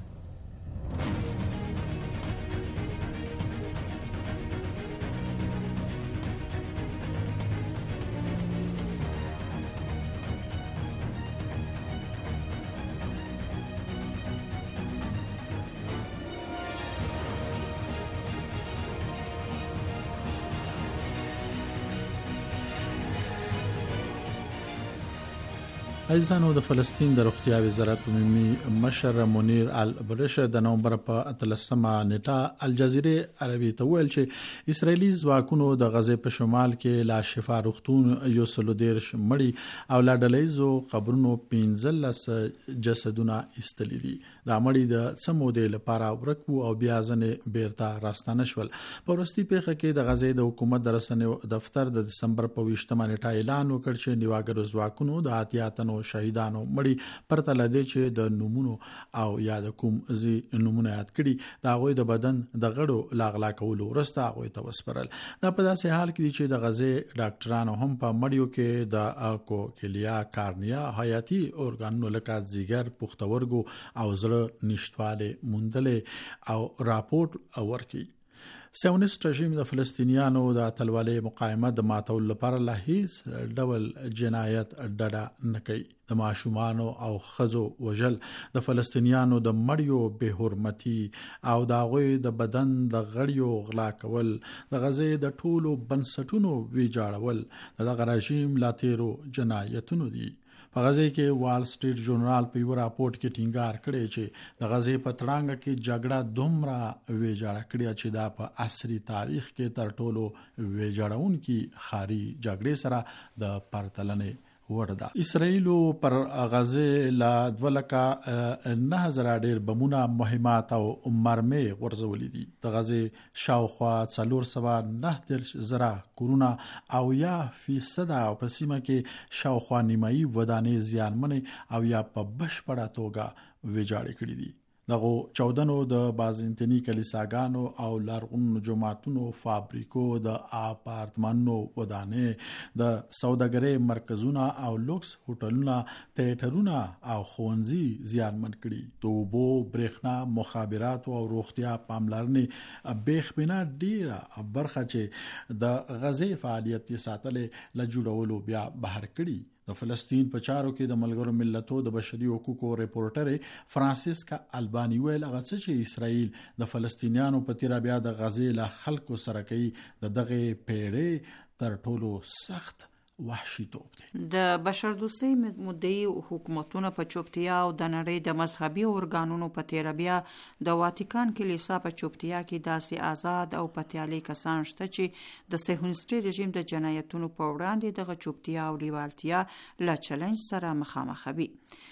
عزیزانو د فلسطین د روغتیا وزارت عمومي مشر منیر البرش د نومبر په اتلسمه نیټه الجزیره عربي ته ویل چې اسرایلی ځواکونو د غزې په شمال کې لا شفا روغتون یو سلو دیرش مړی او لا ډلېزو قبرونو پنځلس جسدونه ایستلي دي. دا مړی د سمو د لپاره ورکو او بیا ځنه بیرته راستانه شول. په ورستي پیښه کې د غزې د حکومت د رسنیو دفتر د دسمبر په ویشتمه نیټه اعلان وکړ چې نیواګر ځواکونو د اتیاتنو شهیدانو مړي پرته لدی چې د نمونو او یاد کوم زی نمونه یاد کړي دا غوي د بدن د غړو لاغلا کولو ورسته غوي توسپرل. دا په داسې حال کې چې د غزې ډاکټرانو هم په مړیو کې د اکو کلیا کارنیا حیاتي اورګانونو لکه ځیګر پختورګو او زړه نشټواله موندلې او راپورټ ورکړي. سیونیست رژیم د فلسطینیانو د اتلولۍ مقاومت د ماتول لپاره لا هیڅ ډول جنایت ډډه نه کوي. د ماشومانو او خزو وژل، د فلسطینیانو د مړیو بے حرمتي او د هغوی د بدن د غړیو غلا کول، د غزې د ټولو بنسټونو ویجاړول د دغه رژیم لا تیرو جنایتونو دي. په غزې کې وال سټریټ ژورنال په یو راپورټ کې ټینګار کړی چې د غزې په تړانګه کې جګړه دومره ویجاړه کړې چې دا په عصري تاریخ کې تر ټولو ویجاړونکي خاري جګړې سره د پرتلنې ورده. اسرائیل پر غزې لا دولکه نه هزار ډیر بمونه مهمات او مرمۍ ورزولې دي. د غزې شاوخوا څلور سوه نه دېرش زره کورونه او یا فیصد او په سیمه کې شاوخوا نیمایي ودانې زیانمنې او یا په بشپړه توګه ویجاړې کړې دي. دغه چودنو د بازنطینی کلیساګانو او لرغون جماعتونو، فابریکو، د اپارتمانونو ودانې، د سوداګرۍ مرکزونه او لوکس هوټلونه، تیاترونه او ښوونځي زیانمن کړي. د اوبو، برېښنا، مخابرات او روغتیا پاملرنې بیخبنا ډیره برخه چې د غزې فعالیت ساتلې له جوړولو بیا بهر کړي. د فلسطین په چارو کې د ملګرو ملتونو د بشري حقوقو ریپورټر فرانسیسکا البانی ویل هغه څه چې اسرائیل د فلسطینیانو په تیر بیا د غزې له خلکو سره کوي د دغه پیړۍ تر ټولو سخت وحشي توب دی. د بشردوستۍ مدعي حکومتونو په چوپتیا او د نړۍ د مذهبي اورګانونو په تیر بیا د واتیکان کلیسا په چوپتیا کې داسې آزاد او پتیالي کسان شته چې د صهیونیستي رژیم د جنایتونو په وړاندې دغه چوپتیا او لیوالتیا له چلنج سره مخامخ وي.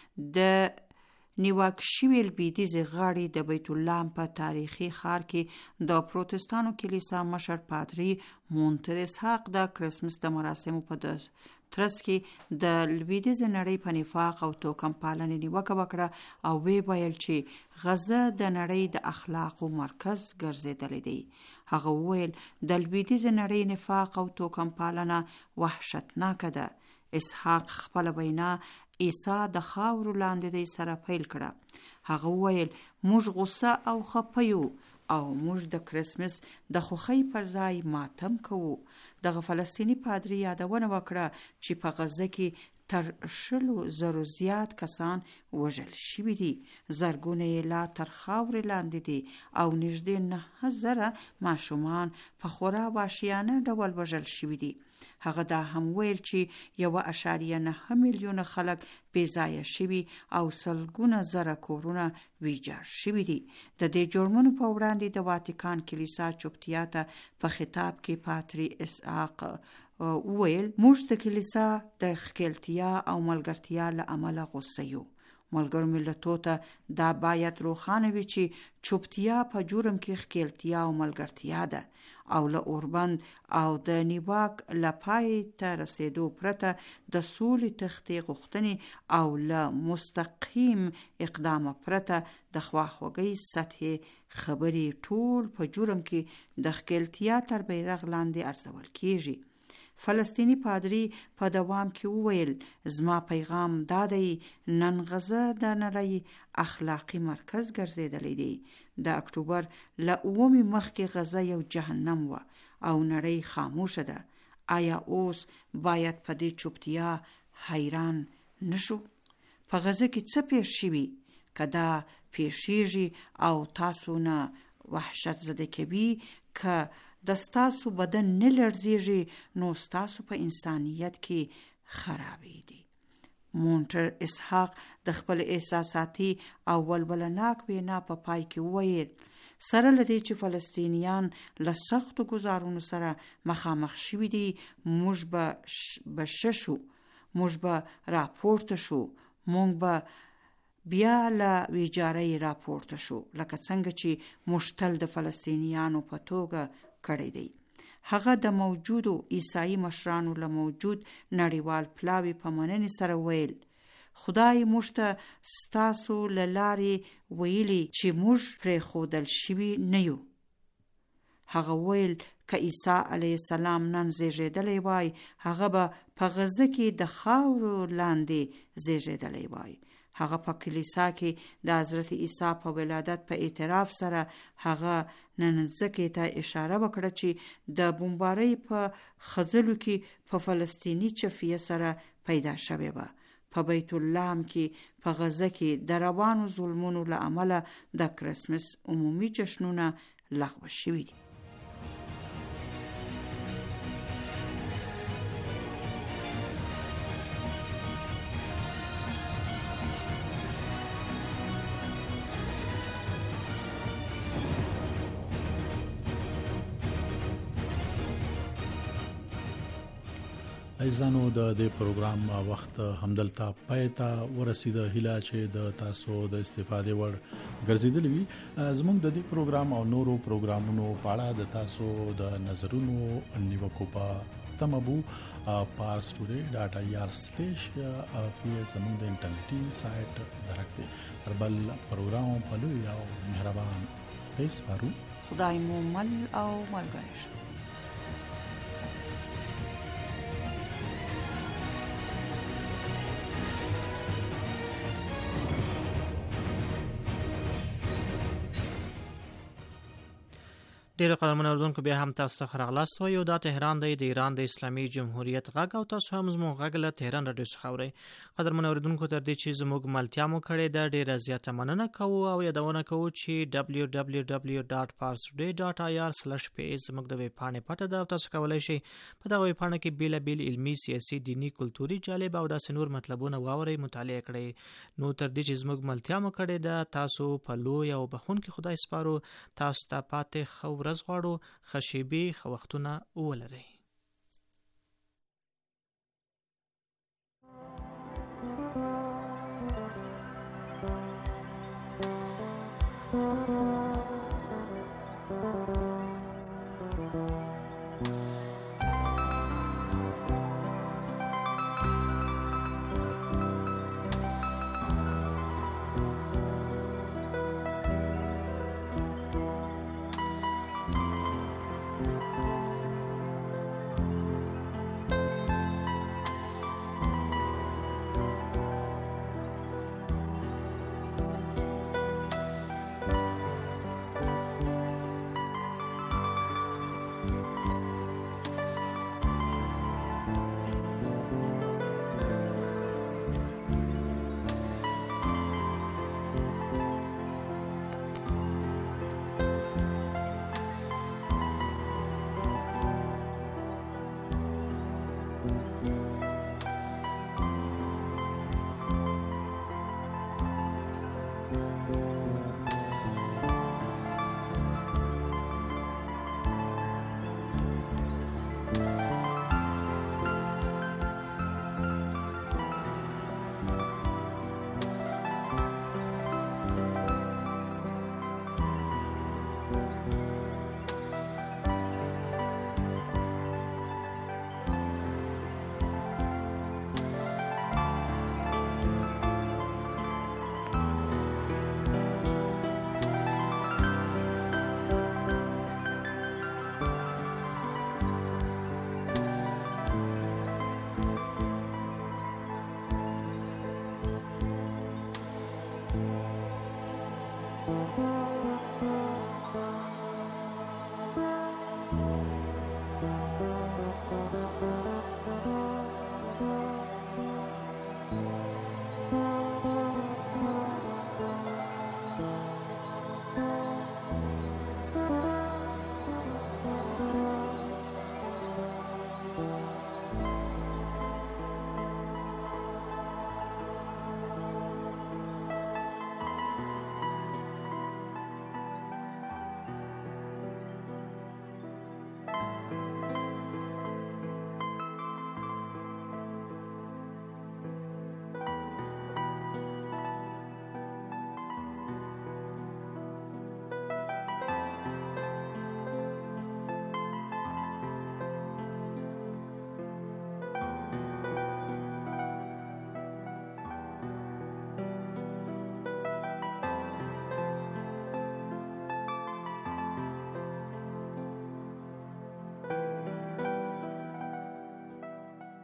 د نیواک شوی لویدیځ غاړي د بیت الله په تاریخي ښار کې د پروتستانو کلیسا مشر پادری مونټر اسحاق د کرسمس د مراسمو په ترڅ کې د لویدیځ نړۍ په نفاق او توکم پالنې نیوکه وکړه او وی ویل چې غزه د نړۍ د اخلاقو مرکز ګرځېدلی دی. هغه ویل د لویدیځ نړۍ نفاق او توکم پالنه وحشتناکه ده. اسحاق خپل وینا عیسی د خاورو لاندې دی سره پیل کړه. هغه ویل موږ غصه او خپیو او موږ د کرسمس د خوښۍ پر ځای ماتم کوو. دغه فلسطینی پادری یادونه وکړه چې په غزه کې تر شلو زرو زیات کسان وژل شوي دي. زرګونه یې لا تر خاورې لاندې دي او نږدې نه زره ماشومان په خورا وحشیانه ډول وژل شوي دي. هغه دا هم ویل چې یو اشاریه نه میلیونه خلک بې ځایه شوي او سلګونه زره کورونه ویجاړ شوي دي. د دې جرمونو په وړاندې د واتیکان کلیسا چوپتیا ته په خطاب کې پاتری اسحاق ویل موږ د کلیسا د ښکېلتیا او ملګرتیا له امله غوسه یو. ملګرو ملتونو ته دا باید روښانه وي چې چوپتیا په جرم کې ښکېلتیا او ملګرتیا ده او له اوربند او د نیواک له پای ته رسېدو پرته د سولې تختې غوښتنې او له مستقیم اقدام پرته د خواخوږۍ سطحې خبرې ټول په جرم کې د ښکېلتیا تر بیرغ لاندې ارزول کیږي. فلسطینی پادری په دوام کې وویل زما پیغام دا دی نن غزه د نړۍ اخلاقی مرکز ګرځېدلی دی. د اکتوبر له اوومې مخکې غزه یو جهنم و او نړۍ خاموشه ده. آیا اوس باید په دې چوپتیا حیران نشو؟ په غزه کې څه پیښ شوي؟ که دا پیښیږي او تاسو نه وحشت زده کوي، که د ستاسو بدن نه لړزیږي، نو ستاسو په انسانیت کې خرابې دي. مونټر اسحاق د خپل احساساتي او ولولناک وینا په پا پای کې وویل سره لدی چې فلسطینیان له سختو گزارونو سره مخامخ شوي دي موږ به بششو موږ به راپورته شو موږ به بیا له ویجارۍ راپورته شو لکه څنګه چې موږ تل د فلسطینیانو په توګه کړی دی. هغه د موجودو عیسائی مشرانو له موجود نړیوال پلاوي په مننې سره ویل خدای موږ ته ستاسو له لارې ویلي چې موږ پرې خودل شوي نه یو. هغه ویل که عیسی علیه السلام نن زیږېدلی وای هغه به په غزه کې د خاورو لاندې زیږېدلی وای. هغه په کلیسا کې د حضرت عیسی په ولادت په اعتراف سره هغه نن ځکه ته اشاره وکړه چې د بمبارۍ په خزلو کې په فلسطینی چفیه سره پیدا شوی و. په بیت الله کې په غزه کې د روانو ظلمونو له امله د کرسمس عمومي جشنونه لغوه شوي دي. ایزانو د دې پروګرام وخت همدلته پای ته ورسیده. هیله چې د تاسو د استفادې وړ ګرځیدلی وي. زموږ د دې پروګرام او نورو پروګرامونو په اړه د تاسو د نظرونو نیوکو په تمه بو پارس ټوډے ډاټ آی آر سلیش پی زموږ د انټرنیټي سایټ درکته تر بل پروګرام په لوی او مهربان خدای سپارو. خدای مو مل او ملګری شه. ډیره قدرمن اوردونکو بیا هم تاسو ته راغلاست و یو دا تهران دی د ایران د اسلامي جمهوریت غږ او تاسو هم زموږ غږ له تهران رادیو څخه اورئ. قدرمن اوردونکو تر دې چې زموږ ملتیا مو کړې ده ډیره زیاته مننه کوو او یادونه کوو چې دبلیو دبلیو دبلیو ډاټ پارس ټوډے ډاټ آی آر سلیش پی زموږ د ویب پاڼې پته ده. تاسو کولی شئ په دغه ویب پاڼه کې بیلابیل علمي سیاسي دینی کلتوري جالب او داسې نور مطلبونه واورئ مطالعه کړئ. نو تر دې چې زموږ ملتیا مو کړې ده تاسو په لوی او بخښونکي خدای سپارو. تاسو ته پاتې ښه ورځ غواړو. خشیبي خو وختونه ولرئ.